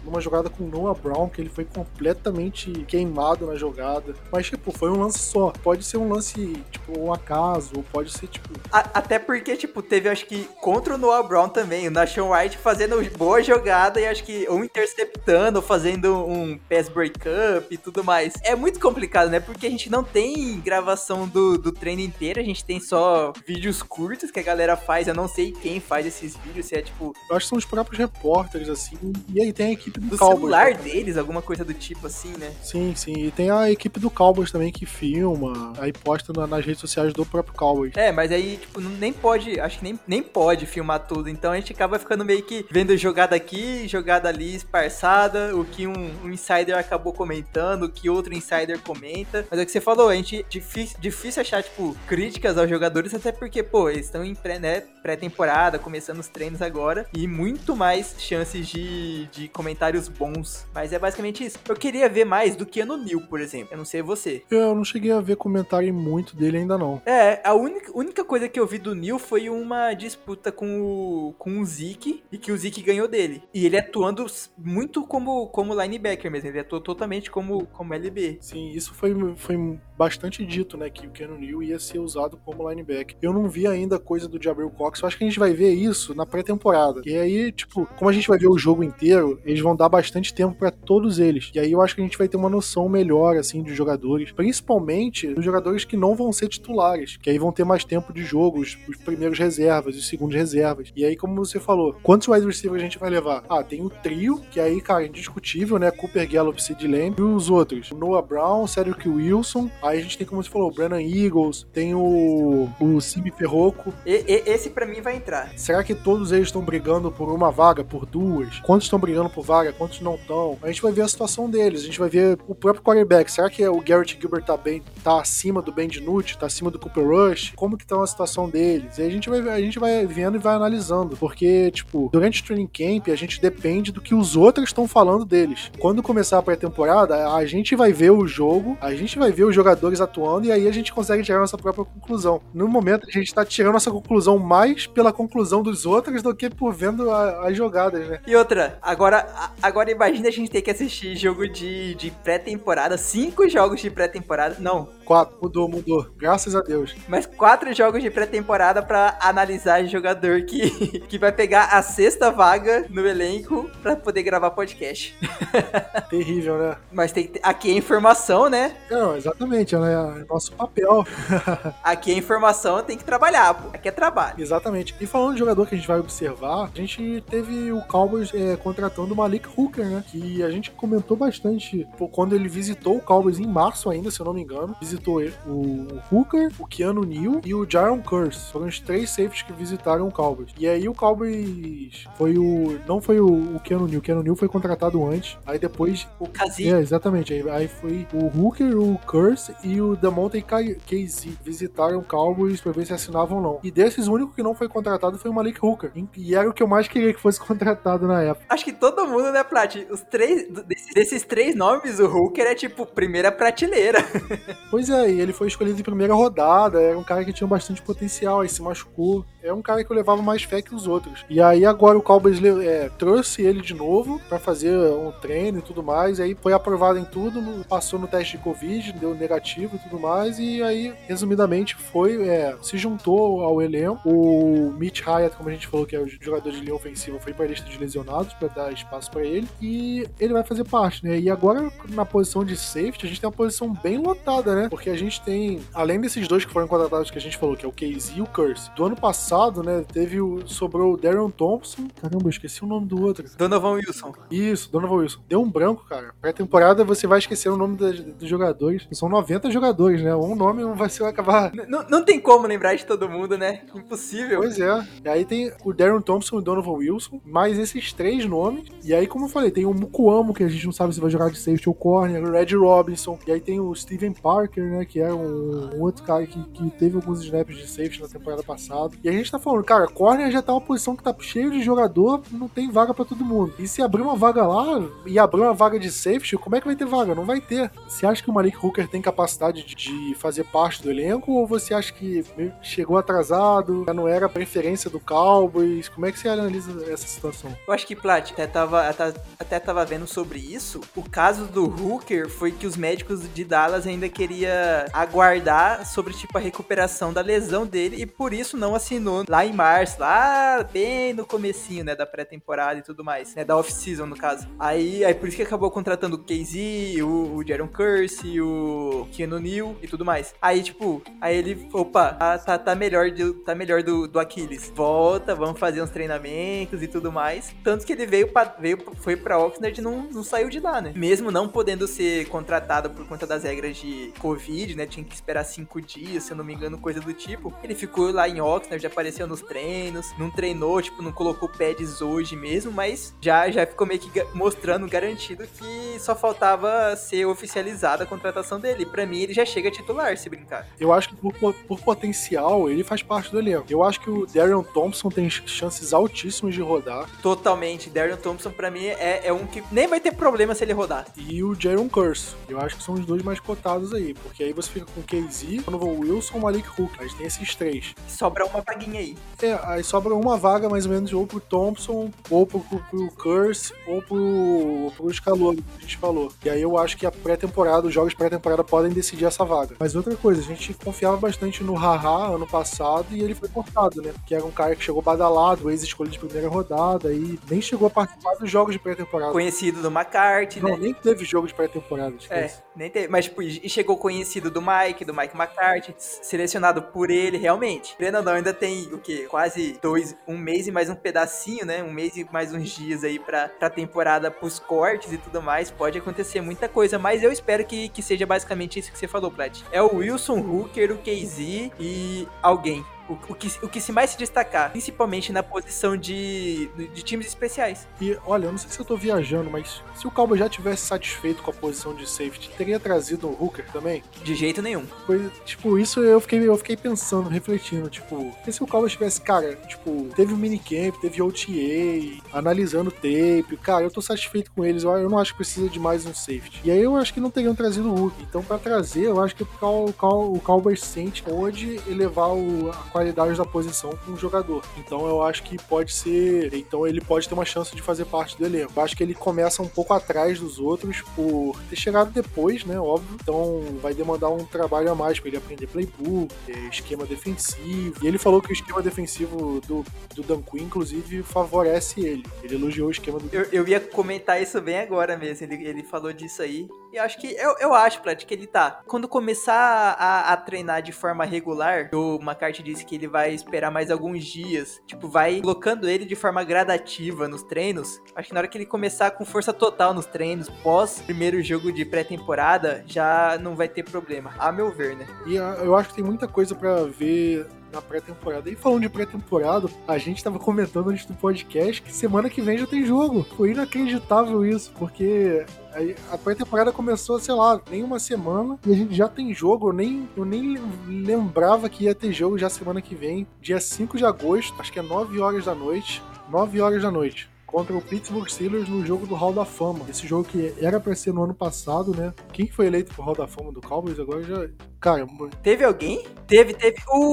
numa jogada com o Noah Brown, que ele foi completamente queimado na jogada. Mas, tipo, foi um lance só. Pode ser um lance, tipo, um acaso, ou pode ser, tipo... A, até porque, tipo, teve, acho que, contra o Noah Brown também, o Nashon White fazendo boa jogada e acho que ou interceptando, ou fazendo um pass breakup e tudo mais. É muito complicado, né? Porque a gente não tem gravação do, do treino inteiro, a gente tem só vídeos curtos que a galera faz. Eu não sei quem faz esses vídeos, se é, tipo... Eu acho que são os próprios repórteres, assim, e aí tem a equipe do, do Cowboys. celular né? deles, alguma coisa do tipo assim, né? Sim, sim. E tem a equipe do Cowboys também que filma, aí posta na, nas redes sociais do próprio Cowboys. É, mas aí, tipo, não, nem pode, acho que nem, nem pode filmar tudo, então a gente acaba ficando meio que vendo jogada aqui, jogada ali, esparçada, o que um, um insider acabou comentando, o que outro insider comenta. Mas é o que você falou, a gente, difícil, difícil achar, tipo, críticas aos jogadores, até porque, pô, eles estão em pré, né, pré-temporada, começando os treinos agora, e muito mais chances de, de comentários bons. Mas é basicamente isso. Eu queria ver mais do Keanu Neal, por exemplo. Eu não sei você. Eu não cheguei a ver comentário muito dele ainda não. É, a única, única coisa que eu vi do Neal foi uma disputa com o, com o Zeke, e que o Zeke ganhou dele. E ele atuando muito como, como linebacker mesmo, ele atuou totalmente como, como L B. Sim, isso foi, foi bastante dito, né, que o Keanu Neal ia ser usado como linebacker. Eu não vi ainda coisa do Jabril Cox, eu acho que a gente vai ver isso na pré-temporada. E aí, tipo, como a gente vai ver o jogo inteiro, eles vão dar bastante tempo pra todos eles. E aí eu acho que a gente vai ter uma noção melhor, assim, dos jogadores, principalmente dos jogadores que não vão ser titulares, que aí vão ter mais tempo de jogo, os, os primeiros reservas, os segundos reservas. E aí, como você falou, quantos wide receivers a gente vai levar? Ah, tem o trio, que aí, cara, é indiscutível, né, Cooper Gallup, Sid Lamb, e os outros, o Noah Brown, Cedric Wilson, aí a gente tem, como você falou, o Brandon Eagles, tem o, o Simi Ferroco. E, e, esse pra mim vai entrar. Será que todos eles estão brigando por uma vaga, por duas? Quantos estão brigando por vaga, quantos não estão? A gente vai ver a situação deles, a gente vai ver o próprio quarterback. Será que o Garrett Gilbert tá bem, tá acima do Ben DiNucci, tá acima do Cooper Rush? Como que tá a situação deles? E aí a gente vai, a gente vai vendo e vai analisando, porque, tipo, durante o training camp a gente depende do que os outros estão falando deles. Quando começar a pré-temporada, a gente vai ver o jogo, a gente vai ver os jogadores atuando e aí a gente consegue tirar nossa própria conclusão. No momento a gente tá tirando nossa conclusão mais pela conclusão dos outros do que por vendo a, as jogadas, né? E outra, agora, agora imagina a gente ter que assistir jogo de, de pré-temporada, cinco jogos de pré-temporada, não. Quatro, mudou, mudou. Graças a Deus. Mas quatro jogos de pré-temporada pra analisar jogador que, que vai pegar a sexta vaga no elenco pra poder gravar podcast. Terrível, né? Mas tem que ter, aqui é informação, né? Não, exatamente, né? É nosso papel. Aqui é informação, tem que trabalhar, pô. Aqui é trabalho. Exatamente. E falando de jogador que a gente vai observar, a gente teve o Cowboys é, contratando o Malik Hooker, né? Que a gente comentou bastante pô, quando ele visitou o Cowboys em março ainda, se eu não me engano. Visitou ele, o Hooker, o Keanu Neal e o Jaron Curse. Foram os três safeties que visitaram o Cowboys. E aí o Cowboys foi o... Não foi o, o Keanu Neal. O Keanu Neal foi contratado antes. Aí depois... O Kazi. É, exatamente. Aí, aí foi o Hooker, o Curse e o Damontae Kazee visitaram o Cowboys pra ver se assinavam ou não. E desses, o único que não foi contratado foi o Malik Hooker. E era o que eu mais queria que fosse contratado na época. Acho que todo mundo, né, Plat? Os três... Desses, desses três nomes, o Hooker é, tipo, primeira prateleira. Pois é, e ele foi escolhido em primeira rodada. Era um cara que tinha bastante potencial, aí se machucou. É um cara que eu levava mais fé que os outros. E aí agora o Cowboys é, trouxe ele de novo pra fazer um treino e tudo mais. E aí foi aprovado em tudo, passou no teste de Covid, deu negativo e tudo mais. E aí, resumidamente, foi é, se juntou ao elenco. O Mitch Hyatt, como a gente falou, que é o jogador de linha ofensiva, foi pra lista de lesionados pra dar espaço pra ele. E ele vai fazer parte, né? E agora, na posição de safety, a gente tem uma posição bem lotada, né? Porque a gente tem, além desses dois que foram contratados que a gente falou, que é o Kazee e o Curse, do ano passado, né, teve o, sobrou o Darren Thompson, caramba, eu esqueci o nome do outro. Donovan Wilson. Isso, Donovan Wilson. Deu um branco, cara. Pré-temporada você vai esquecer o nome das, dos jogadores. São noventa jogadores, né? Um nome vai ser acabar... Não, não tem como lembrar de todo mundo, né? Impossível. Pois é. E aí tem o Darren Thompson e o Donovan Wilson, mais esses três nomes. E aí, como eu falei, tem o Mukuamo, que a gente não sabe se vai jogar de safety ou corner, o Red Robinson. E aí tem o Steven Parker, né, que é um, um outro cara que, que teve alguns snaps de safety na temporada passada. E a gente tá falando, cara, corner já tá uma posição que tá cheio de jogador, não tem vaga pra todo mundo. E se abrir uma vaga lá, e abrir uma vaga de safety, como é que vai ter vaga? Não vai ter. Você acha que o Malik Hooker tem capacidade de, de fazer parte do elenco, ou você acha que chegou atrasado, já não era a preferência do Cowboys? Como é que você analisa essa situação? Eu acho que, Plat, até tava, até, até tava vendo sobre isso. O caso do Hooker foi que os médicos de Dallas ainda queria aguardar sobre, tipo, a recuperação da lesão dele, e por isso não assinou lá em março, lá bem no comecinho, né, da pré-temporada e tudo mais, né, da off-season, no caso. Aí, aí por isso que acabou contratando o K Z, o, o Jaron Kersey, o Keanu Neal e tudo mais. Aí, tipo, aí ele, opa, tá, tá, tá melhor, do, tá melhor do, do Aquiles. Volta, vamos fazer uns treinamentos e tudo mais. Tanto que ele veio, pra, veio foi pra Oxnard e não, não saiu de lá, né? Mesmo não podendo ser contratado por conta das regras de Covid, né? Tinha que esperar cinco dias, se eu não me engano, coisa do tipo. Ele ficou lá em Oxnard, já apareceu nos treinos, não treinou, tipo, não colocou pads hoje mesmo, mas já, já ficou meio que mostrando, garantido que só faltava ser oficializada a contratação dele. Pra mim, ele já chega titular, se brincar. Eu acho que por, por potencial, ele faz parte do elenco. Eu acho que o Darian Thompson tem chances altíssimas de rodar. Totalmente. Darian Thompson, pra mim, é, é um que nem vai ter problema se ele rodar. E o Jaron Kersey. Eu acho que são os dois mais cotados aí, porque aí você fica com o K Z, Donovan Wilson, Malik Hooker. A gente tem esses três. Sobra uma vaguinha aí. É, aí sobra uma vaga mais ou menos ou pro Thompson, ou pro, pro, pro Kersey, ou pro, pro Scaloni, que a gente falou. E aí eu acho que a pré-temporada, os jogos pré-temporada podem decidir essa vaga. Mas outra coisa, a gente confiava bastante no Haha ano passado e ele foi cortado, né? Que era um cara que chegou badalado, ex-escolha de primeira rodada e nem chegou a participar dos jogos de pré-temporada. Conhecido do McCarthy, Não, né? nem teve jogo de pré-temporada. É, nem teve. Mas, tipo, e chegou conhecido do Mike, do Mike McCarthy, selecionado por ele, realmente. Querendo ou não, ainda tem, o quê? Quase dois, um mês e mais um pedacinho, né? Um mês e mais uns dias aí pra, pra temporada, pros cortes e tudo mais. Pode acontecer muita coisa, mas eu espero que, que seja basicamente isso que você falou, Plat. É o Wilson, Hooker, o K Z e alguém. O, o, que, o que se mais se destacar, principalmente na posição de, de times especiais. E, olha, eu não sei se eu tô viajando, mas se o Cowboys já tivesse satisfeito com a posição de safety, teria trazido o Hooker também? De jeito nenhum. Foi, tipo, isso eu fiquei, eu fiquei pensando, refletindo, tipo, e se o Cowboys tivesse, cara, tipo, teve um minicamp, teve O T A, analisando o tape, cara, eu tô satisfeito com eles, eu não acho que precisa de mais um safety. E aí eu acho que não teriam trazido o Hooker. Então, pra trazer, eu acho que o, Cow, o, Cow, o Cowboys sente pode elevar o, a qualidade da posição com o jogador. Então eu acho que pode ser... Então ele pode ter uma chance de fazer parte do elenco. Eu acho que ele começa um pouco atrás dos outros por ter chegado depois, né? Óbvio. Então vai demandar um trabalho a mais para ele aprender playbook, esquema defensivo. E ele falou que o esquema defensivo do, do Dan Quinn, inclusive, favorece ele. Ele elogiou o esquema do... Eu, eu ia comentar isso bem agora mesmo. Ele, ele falou disso aí. E acho que... Eu, eu acho, Plat, que ele tá... Quando começar a, a treinar de forma regular, o McCarthy disse que ele vai esperar mais alguns dias, tipo, vai colocando ele de forma gradativa nos treinos. Acho que na hora que ele começar com força total nos treinos, pós primeiro jogo de pré-temporada, já não vai ter problema, a meu ver, né? E eu acho que tem muita coisa pra ver na pré-temporada. E falando de pré-temporada, a gente tava comentando antes do podcast que semana que vem já tem jogo. Foi inacreditável isso, porque a pré-temporada começou, sei lá, nem uma semana e a gente já tem jogo. Eu nem, eu nem lembrava que ia ter jogo já semana que vem, dia cinco de agosto, acho que é nove horas da noite. nove horas da noite. Contra o Pittsburgh Steelers no jogo do Hall da Fama. Esse jogo que era pra ser no ano passado, né? Quem foi eleito pro Hall da Fama do Cowboys agora já... Cara... Teve alguém? Teve, teve.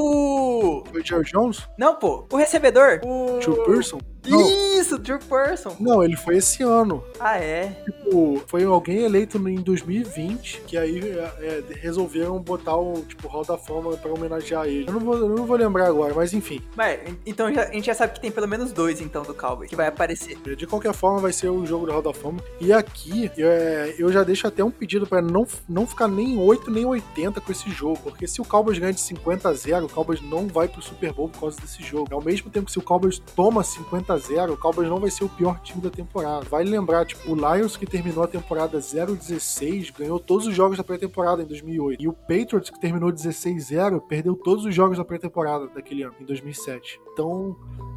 O... Foi o Jerry Jones? Não, pô. O recebedor. O... Drew Pearson? Não. Isso, Drew Pearson. Não, ele foi esse ano. Ah, é? Tipo, foi alguém eleito em dois mil e vinte, que aí é, resolveram botar o tipo, Hall da Fama pra homenagear ele. Eu não vou, eu não vou lembrar agora, mas enfim. Mas, então já, a gente já sabe que tem pelo menos dois, então, do Cowboys, que vai aparecer. De qualquer forma, vai ser o jogo do Hall da Fama. E aqui, é, eu já deixo até um pedido pra não, não ficar nem oito, nem oitenta com esse jogo, porque se o Cowboys ganha de cinquenta a zero, o Cowboys não vai pro Super Bowl por causa desse jogo. Ao mesmo tempo que se o Cowboys toma cinquenta a zero, o Cowboys não vai ser o pior time da temporada. Vale lembrar, tipo, o Lions, que terminou a temporada zero dezesseis, ganhou todos os jogos da pré-temporada em dois mil e oito. E o Patriots, que terminou dezesseis a zero, perdeu todos os jogos da pré-temporada daquele ano, em dois mil e sete. Então,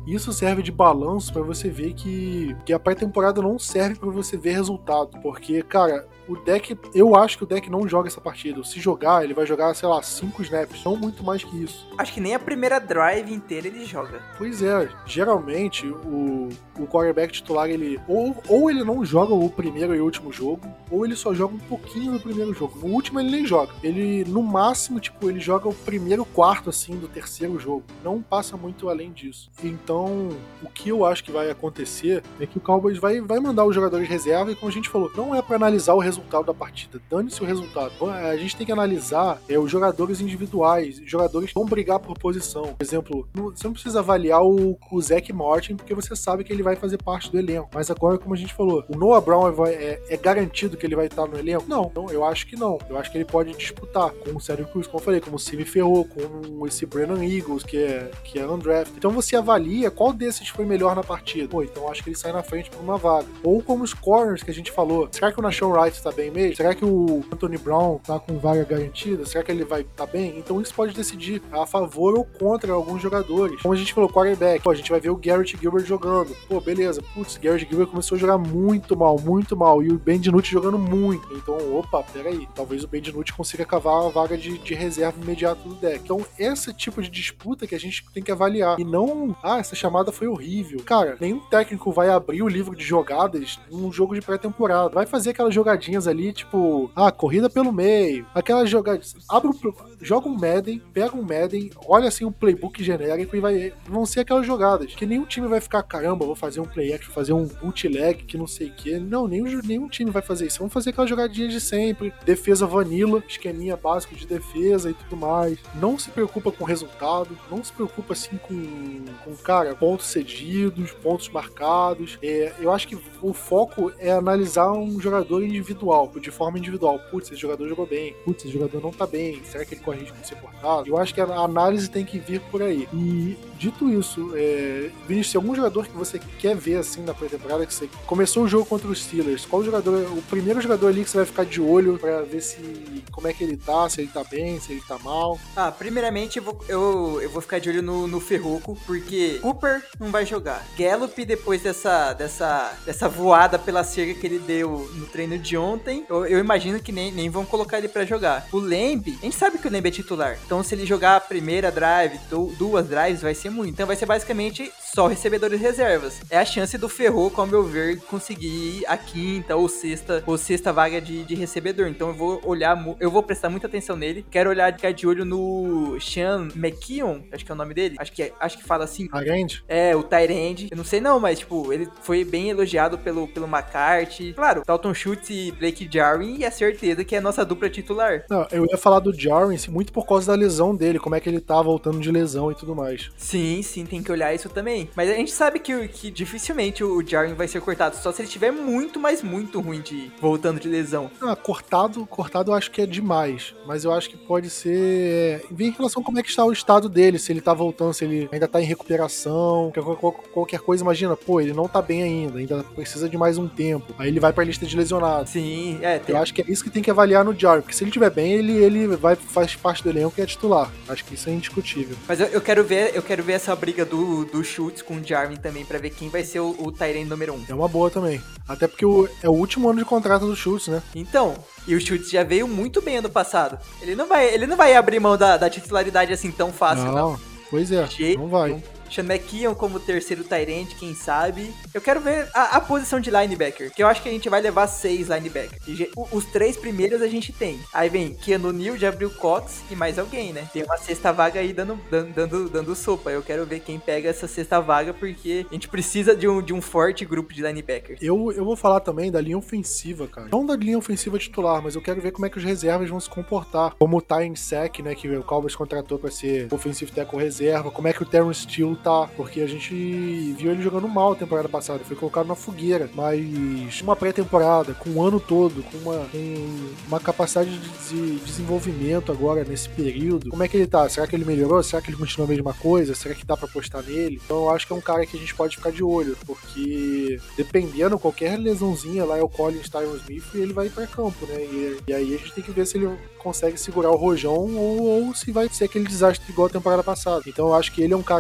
isso serve de balanço pra você ver que, que a pré-temporada não serve pra você ver resultado, porque, cara, o deck, eu acho que o deck não joga essa partida. Se jogar, ele vai jogar, sei lá, cinco snaps, não muito mais que isso. Acho que nem a primeira drive inteira ele joga. Pois é, geralmente o, o quarterback titular, ele ou, ou ele não joga o primeiro e último jogo, ou ele só joga um pouquinho no primeiro jogo. No último ele nem joga. Ele, no máximo, tipo, ele joga o primeiro quarto, assim, do terceiro jogo. Não passa muito além disso. Então, o que eu acho que vai acontecer é que o Cowboys vai, vai mandar os jogadores de reserva e, como a gente falou, não é pra analisar o resultado resultado da partida, dane-se o resultado. A gente tem que analisar é, os jogadores individuais, jogadores que vão brigar por posição. Por exemplo, você não precisa avaliar o, o Zach Martin, porque você sabe que ele vai fazer parte do elenco. Mas agora, como a gente falou, o Noah Brown é, é, é garantido que ele vai estar no elenco? Não, então, eu acho que não. Eu acho que ele pode disputar com o Cedric Cruz, como eu falei, como o Simi Ferrou, com esse Brennan Eagles, que é, que é undrafted. Então você avalia qual desses foi melhor na partida. Pô, então acho que ele sai na frente por uma vaga. Ou como os corners que a gente falou. Será que o Nashon Wright tá bem mesmo? Será que o Anthony Brown tá com vaga garantida? Será que ele vai tá bem? Então isso pode decidir a favor ou contra alguns jogadores. Como a gente falou, quarterback. Pô, a gente vai ver o Garrett Gilbert jogando. Pô, beleza. Putz, Garrett Gilbert começou a jogar muito mal, muito mal. E o Ben DiNucci jogando muito. Então, opa, peraí. Talvez o Ben DiNucci consiga cavar a vaga de, de reserva imediata do deck. Então, esse tipo de disputa que a gente tem que avaliar. E não, ah, essa chamada foi horrível. Cara, nenhum técnico vai abrir o livro de jogadas num jogo de pré-temporada. Vai fazer aquelas jogadinhas ali, tipo, ah, corrida pelo meio. Aquelas jogadinhas. Abre o, joga um Madden, pega um Madden, olha assim um playbook genérico e vai, vão ser aquelas jogadas. Que nenhum time vai ficar, caramba, vou fazer um play action, fazer um bootleg que não sei o que. Não, nenhum, nenhum time vai fazer isso. Vão fazer aquelas jogadinhas de sempre. Defesa vanilla, esqueminha básico de defesa e tudo mais. Não se preocupa com o resultado. Não se preocupa assim com, com cara, pontos cedidos, pontos marcados. É, eu acho que o foco é analisar um jogador individual, de forma individual. Putz, esse jogador jogou bem. Putz, esse jogador não tá bem. Será que ele corre risco de ser cortado? Eu acho que a análise tem que vir por aí. E, dito isso, é, Vinícius, se algum jogador que você quer ver assim na pré-temporada, que você começou o jogo contra os Steelers, qual o jogador, o primeiro jogador ali que você vai ficar de olho pra ver se como é que ele tá, se ele tá bem, se ele tá mal? Ah, primeiramente eu vou, eu, eu vou ficar de olho no, no Ferroco, porque Cooper não vai jogar. Gallup, depois dessa, dessa, dessa voada pela cerca que ele deu no treino de ontem, eu, eu imagino que nem, nem vão colocar ele pra jogar. O Lamb, a gente sabe que o Lamb é titular, então se ele jogar a primeira drive, du, duas drives, vai ser muito. Então vai ser basicamente só recebedores reservas. É a chance do Ferroco, ao meu ver, conseguir a quinta ou sexta, ou sexta vaga de, de recebedor. Então eu vou olhar, eu vou prestar muita atenção nele. Quero olhar ficar de olho no Sean McKeon, acho que é o nome dele. Acho que, é, acho que fala assim. Tyrande? É, o Tyrande. Eu não sei não, mas tipo, ele foi bem elogiado pelo, pelo McCarthy. Claro, Dalton Schultz e Blake Jarwin, e é certeza que é a nossa dupla titular. Não, eu ia falar do Jarwin muito por causa da lesão dele, como é que ele tá voltando de lesão e tudo mais. Sim, sim, tem que olhar isso também. Mas a gente sabe que, que dificilmente o Jarwin vai ser cortado, só se ele estiver muito, mas muito ruim de voltando de lesão. Ah, cortado, cortado eu acho que é demais, mas eu acho que pode ser... Ver em relação a como é que está o estado dele, se ele tá voltando, se ele ainda tá em recuperação, qualquer coisa, imagina, pô, ele não tá bem ainda, ainda precisa de mais um tempo, aí ele vai pra lista de lesionados. Sim, é. Tem... Eu acho que é isso que tem que avaliar no Jarwin, porque se ele estiver bem, ele, ele vai, faz parte do elenco e é titular. Acho que isso é indiscutível. Mas eu, eu quero ver, eu quero ver essa briga do, do Schultz com o Jarwin também, pra ver quem vai ser o, o Tyrande número um. É uma boa também. Até porque o, é o último ano de contrato do Schultz, né? Então, e o Schultz já veio muito bem ano passado. Ele não vai, ele não vai abrir mão da, da titularidade assim tão fácil, não. Não, pois é, jeito, não vai. Não. Sean McKeon como terceiro Tyrande, quem sabe. Eu quero ver a, a posição de linebacker, que eu acho que a gente vai levar seis linebackers. E, o, os três primeiros a gente tem. Aí vem Keanu Neal, Jabril Cox e mais alguém, né? Tem uma sexta vaga aí dando, dando, dando, dando sopa. Eu quero ver quem pega essa sexta vaga, porque a gente precisa de um, de um forte grupo de linebackers. Eu, eu vou falar também da linha ofensiva, cara. Não da linha ofensiva titular, mas eu quero ver como é que os reservas vão se comportar. Como o Tyne Sack, né, que o Cowboys contratou pra ser offensive tackle reserva. Como é que o Terrence Steele tá, porque a gente viu ele jogando mal a temporada passada, foi colocado na fogueira, mas uma pré-temporada, com o ano todo, com uma, com uma capacidade de desenvolvimento agora nesse período, como é que ele tá? Será que ele melhorou? Será que ele continua a mesma coisa? Será que dá pra apostar nele? Então eu acho que é um cara que a gente pode ficar de olho, porque dependendo, qualquer lesãozinha lá é o Collins Tyron Smith e ele vai pra campo, né? E, e aí a gente tem que ver se ele consegue segurar o rojão ou, ou se vai ser aquele desastre igual a temporada passada. Então eu acho que ele é um cara bom pra esse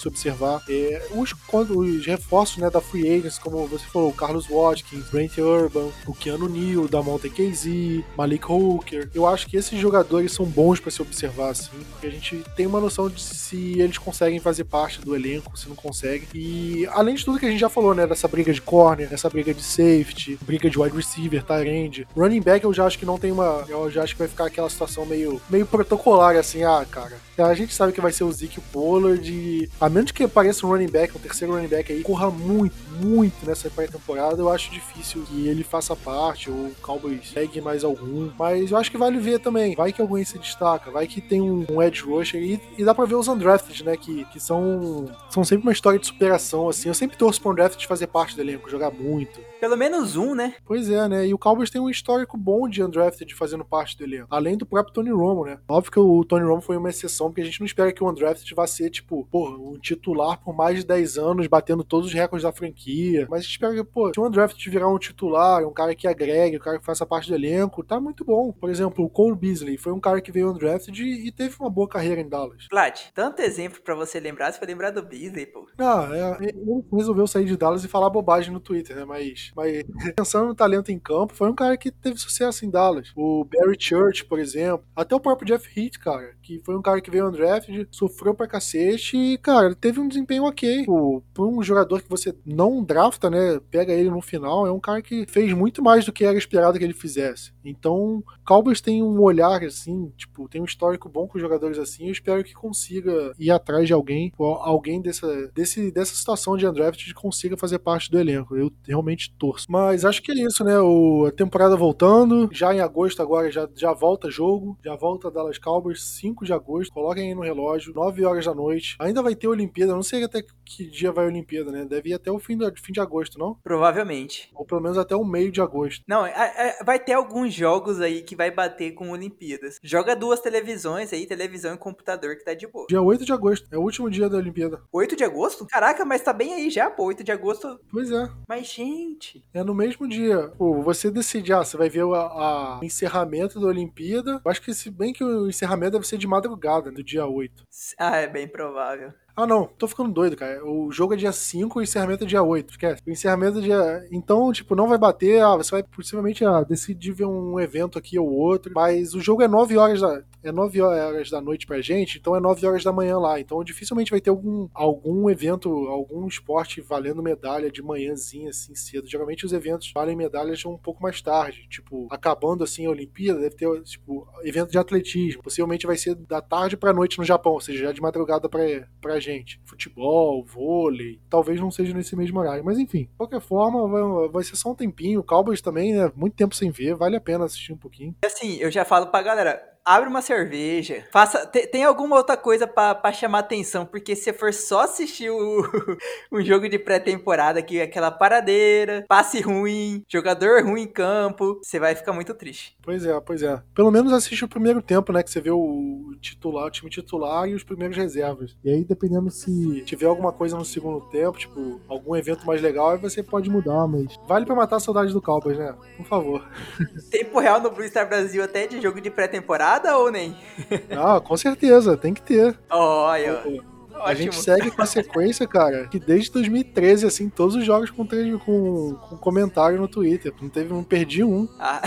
você observar. É, os, quando, os reforços, né, da Free Agents, como você falou, o Carlos Watkins, Brent Urban, o Keanu Neal, da Monte K Z, Malik Hooker. Eu acho que esses jogadores são bons pra se observar, assim, porque a gente tem uma noção de se eles conseguem fazer parte do elenco, se não conseguem. E além de tudo que a gente já falou, né, dessa briga de corner, dessa briga de safety, briga de wide receiver, tight end, running back eu já acho que não tem uma... Eu já acho que vai ficar aquela situação meio, meio protocolar, assim, ah, cara, a gente sabe que vai ser o Zeke Pollard e a menos que apareça um running back, um terceiro running back aí, corra muito, muito nessa pré-temporada, eu acho difícil que ele faça parte, ou o Cowboys pegue mais algum, mas eu acho que vale ver também, vai que alguém se destaca, vai que tem um, um edge rusher e, e dá pra ver os undrafted, né, que, que são, são sempre uma história de superação, assim, eu sempre torço pra um draft fazer parte do elenco, jogar muito. Pelo menos um, né? Pois é, né? E o Cowboys tem um histórico bom de undrafted fazendo parte do elenco. Além do próprio Tony Romo, né? Óbvio que o Tony Romo foi uma exceção, porque a gente não espera que o undrafted vá ser, tipo, pô, um titular por mais de dez anos, batendo todos os recordes da franquia. Mas a gente espera que, pô, se o undrafted virar um titular, um cara que agregue, um cara que faça parte do elenco, tá muito bom. Por exemplo, o Cole Beasley foi um cara que veio undrafted e teve uma boa carreira em Dallas. Vlad, tanto exemplo pra você lembrar, você foi lembrar do Beasley, pô. Ah, é, ele resolveu sair de Dallas e falar bobagem no Twitter, né? Mas, mas pensando no talento em campo, foi um cara que teve sucesso em Dallas. O Barry Church, por exemplo. Até o próprio Jeff Heath, cara, que foi um cara que veio undrafted, sofreu pra cacete e, cara, teve um desempenho ok. Pô, pra um jogador que você não drafta, né? Pega ele no final, é um cara que fez muito mais do que era esperado que ele fizesse. Então, Cowboys tem um olhar, assim, tipo, tem um histórico bom com jogadores assim. Eu espero que consiga ir atrás de alguém, ou alguém dessa, desse, dessa situação de undrafted consiga fazer parte do elenco. Eu realmente torço. Mas acho que é isso, né? O, a temporada voltando, já em agosto agora já, já volta jogo, já volta Dallas Cowboys, cinco de agosto, coloquem aí no relógio, nove horas da noite. Ainda vai ter Olimpíada, não sei até que dia vai a Olimpíada, né? Deve ir até o fim, do, fim de agosto, não? Provavelmente. Ou pelo menos até o meio de agosto. Não, a, a, vai ter alguns jogos aí que vai bater com Olimpíadas. Joga duas televisões aí, televisão e computador que tá de boa. Dia oito de agosto, é o último dia da Olimpíada. oito de agosto? Caraca, mas tá bem aí já, pô, oito de agosto. Pois é. Mas, gente... É no mesmo dia. Pô, você decide, ah, você vai ver o, a, o encerramento da Olimpíada. Eu acho que se bem que o encerramento deve ser de madrugada, do dia oito. Ah, é bem provável. Ah, não, tô ficando doido, cara. O jogo é dia cinco e o encerramento é dia oito, esquece. O encerramento é dia... Então, tipo, não vai bater, ah, você vai possivelmente ah, decidir ver um evento aqui ou outro, mas o jogo é nove horas da... É nove horas da noite pra gente, então é nove horas da manhã lá. Então dificilmente vai ter algum, algum evento, algum esporte valendo medalha de manhãzinha, assim, cedo. Geralmente os eventos valem medalhas um pouco mais tarde. Tipo, acabando, assim, a Olimpíada, deve ter, tipo, evento de atletismo. Possivelmente vai ser da tarde pra noite no Japão, ou seja, já de madrugada pra, pra gente. Futebol, vôlei, talvez não seja nesse mesmo horário. Mas enfim, de qualquer forma, vai, vai ser só um tempinho. Cowboys também, né? Muito tempo sem ver, vale a pena assistir um pouquinho. Assim, eu já falo pra galera... Abre uma cerveja, faça, te, tem alguma outra coisa pra, pra chamar atenção, porque se for só assistir o, um jogo de pré-temporada, que é aquela paradeira, passe ruim, jogador ruim em campo, você vai ficar muito triste. Pois é, pois é. Pelo menos assiste o primeiro tempo, né, que você vê o titular, o time titular e os primeiros reservas. E aí, dependendo se tiver alguma coisa no segundo tempo, tipo, algum evento mais legal, aí você pode mudar, mas vale pra matar a saudade do Cowboys, né? Por favor. Tempo real no Blue Star Brasil até de jogo de pré-temporada ou nem? Ah, com certeza, tem que ter. Olha, ó. A gente segue com a sequência, cara, que desde dois mil e treze, assim, todos os jogos com, com, com comentário no Twitter. Não teve, não perdi um. Ah,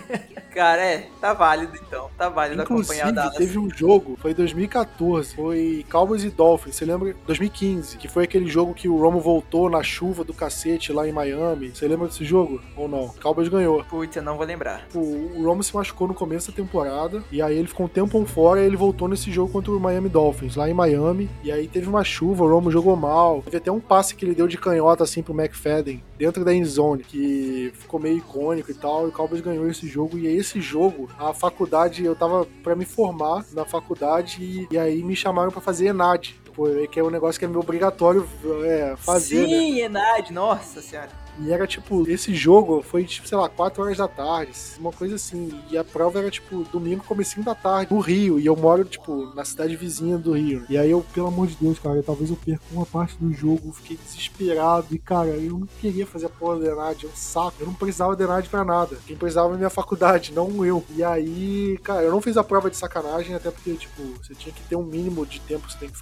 cara, é, tá válido então, tá válido Inclusive, acompanhar a Dallas. Teve um jogo, foi em dois mil e quatorze, foi Cowboys e Dolphins, você lembra? dois mil e quinze, que foi aquele jogo que o Romo voltou na chuva do cacete lá em Miami. Você lembra desse jogo? Ou não? Cowboys ganhou. Putz, eu não vou lembrar. O, o Romo se machucou no começo da temporada, e aí ele ficou um tempão fora, e ele voltou nesse jogo contra o Miami Dolphins, lá em Miami, e aí teve uma chuva, o Romo jogou mal, teve até um passe que ele deu de canhota, assim, pro McFadden, dentro da endzone, que ficou meio icônico e tal, e o Cowboys ganhou esse jogo, e esse jogo, a faculdade, eu tava pra me formar na faculdade, e, e aí me chamaram pra fazer ENAD, que é um negócio que é meio obrigatório é, fazer, Sim, né? ENAD, nossa senhora. E era, tipo, esse jogo foi, tipo, sei lá, quatro horas da tarde, uma coisa assim. E a prova era, tipo, domingo, comecinho da tarde, no Rio. E eu moro, tipo, na cidade vizinha do Rio. E aí eu, pelo amor de Deus, cara, talvez eu perca uma parte do jogo. Fiquei desesperado. E, cara, eu não queria fazer a porra da ENAD, é um saco. Eu não precisava da ENAD pra nada. Quem precisava era a minha faculdade, não eu. E aí, cara, eu não fiz a prova de sacanagem, até porque, tipo, você tinha que ter um mínimo de tempo que você tem que ficar dentro da,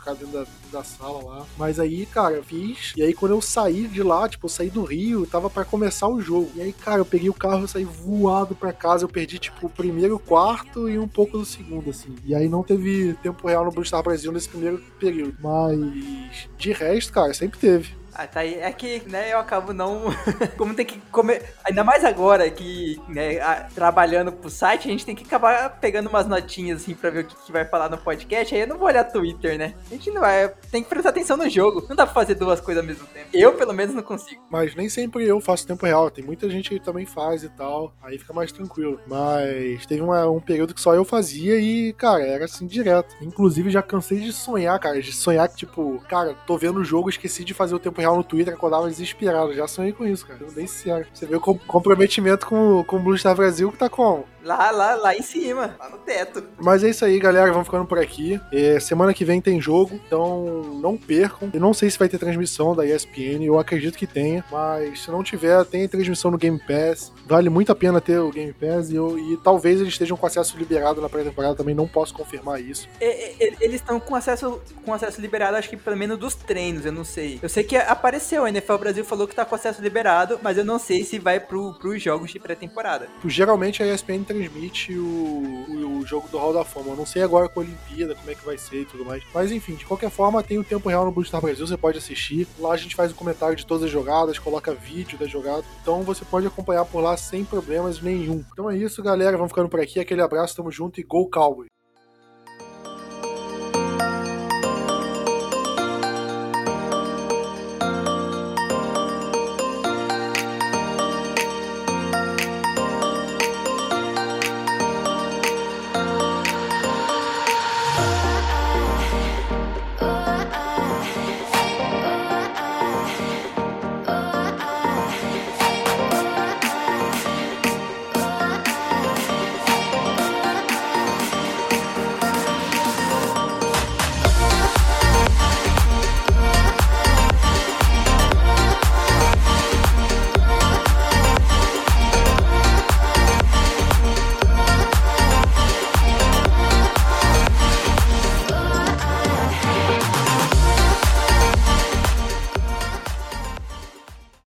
da, da sala lá. Mas aí, cara, eu fiz. E aí, quando eu saí de lá, tipo, eu saí do Rio, tava pra começar o jogo. E aí, cara, eu peguei o carro e saí voado pra casa. Eu perdi, tipo, o primeiro quarto e um pouco do segundo, assim. E aí não teve tempo real no Blue Star Brasil nesse primeiro período. Mas, de resto, cara, sempre teve. Ah, tá aí. É que, né, eu acabo não... Como tem que comer... Ainda mais agora que, né, a... trabalhando pro site, a gente tem que acabar pegando umas notinhas, assim, pra ver o que, que vai falar no podcast. Aí eu não vou olhar Twitter, né? A gente não vai... Tem que prestar atenção no jogo. Não dá pra fazer duas coisas ao mesmo tempo. Eu, pelo menos, não consigo. Mas nem sempre eu faço tempo real. Tem muita gente que também faz e tal. Aí fica mais tranquilo. Mas teve uma, um período que só eu fazia e, cara, era assim, direto. Inclusive, já cansei de sonhar, cara. De sonhar que, tipo, cara, tô vendo o jogo, esqueci de fazer o tempo real no Twitter, acordava desesperado. Já sonhei com isso, cara. Eu bem sincero. Você vê o comprometimento com, com o Blue Star Brasil que tá com... Lá, lá, lá em cima, lá no teto. Mas é isso aí, galera. Vamos ficando por aqui. É, semana que vem tem jogo, então não percam. Eu não sei se vai ter transmissão da E S P N, eu acredito que tenha, mas se não tiver, tem transmissão no Game Pass. Vale muito a pena ter o Game Pass e, eu, e talvez eles estejam com acesso liberado na pré-temporada, também não posso confirmar isso. E, e, eles estão com acesso, com acesso liberado, acho que pelo menos dos treinos, eu não sei. Eu sei que apareceu, a N F L Brasil falou que tá com acesso liberado, mas eu não sei se vai pro, pros jogos de pré-temporada. Geralmente a E S P N transmite o, o, o jogo do Hall da Fama. Eu não sei agora com a Olimpíada, como é que vai ser e tudo mais. Mas enfim, de qualquer forma, tem o tempo real no Blue Star Brasil, você pode assistir. Lá a gente faz o comentário de todas as jogadas, coloca vídeo da jogada. Então você pode acompanhar por lá sem problemas nenhum. Então é isso, galera. Vamos ficando por aqui. Aquele abraço, tamo junto e Go Cowboys!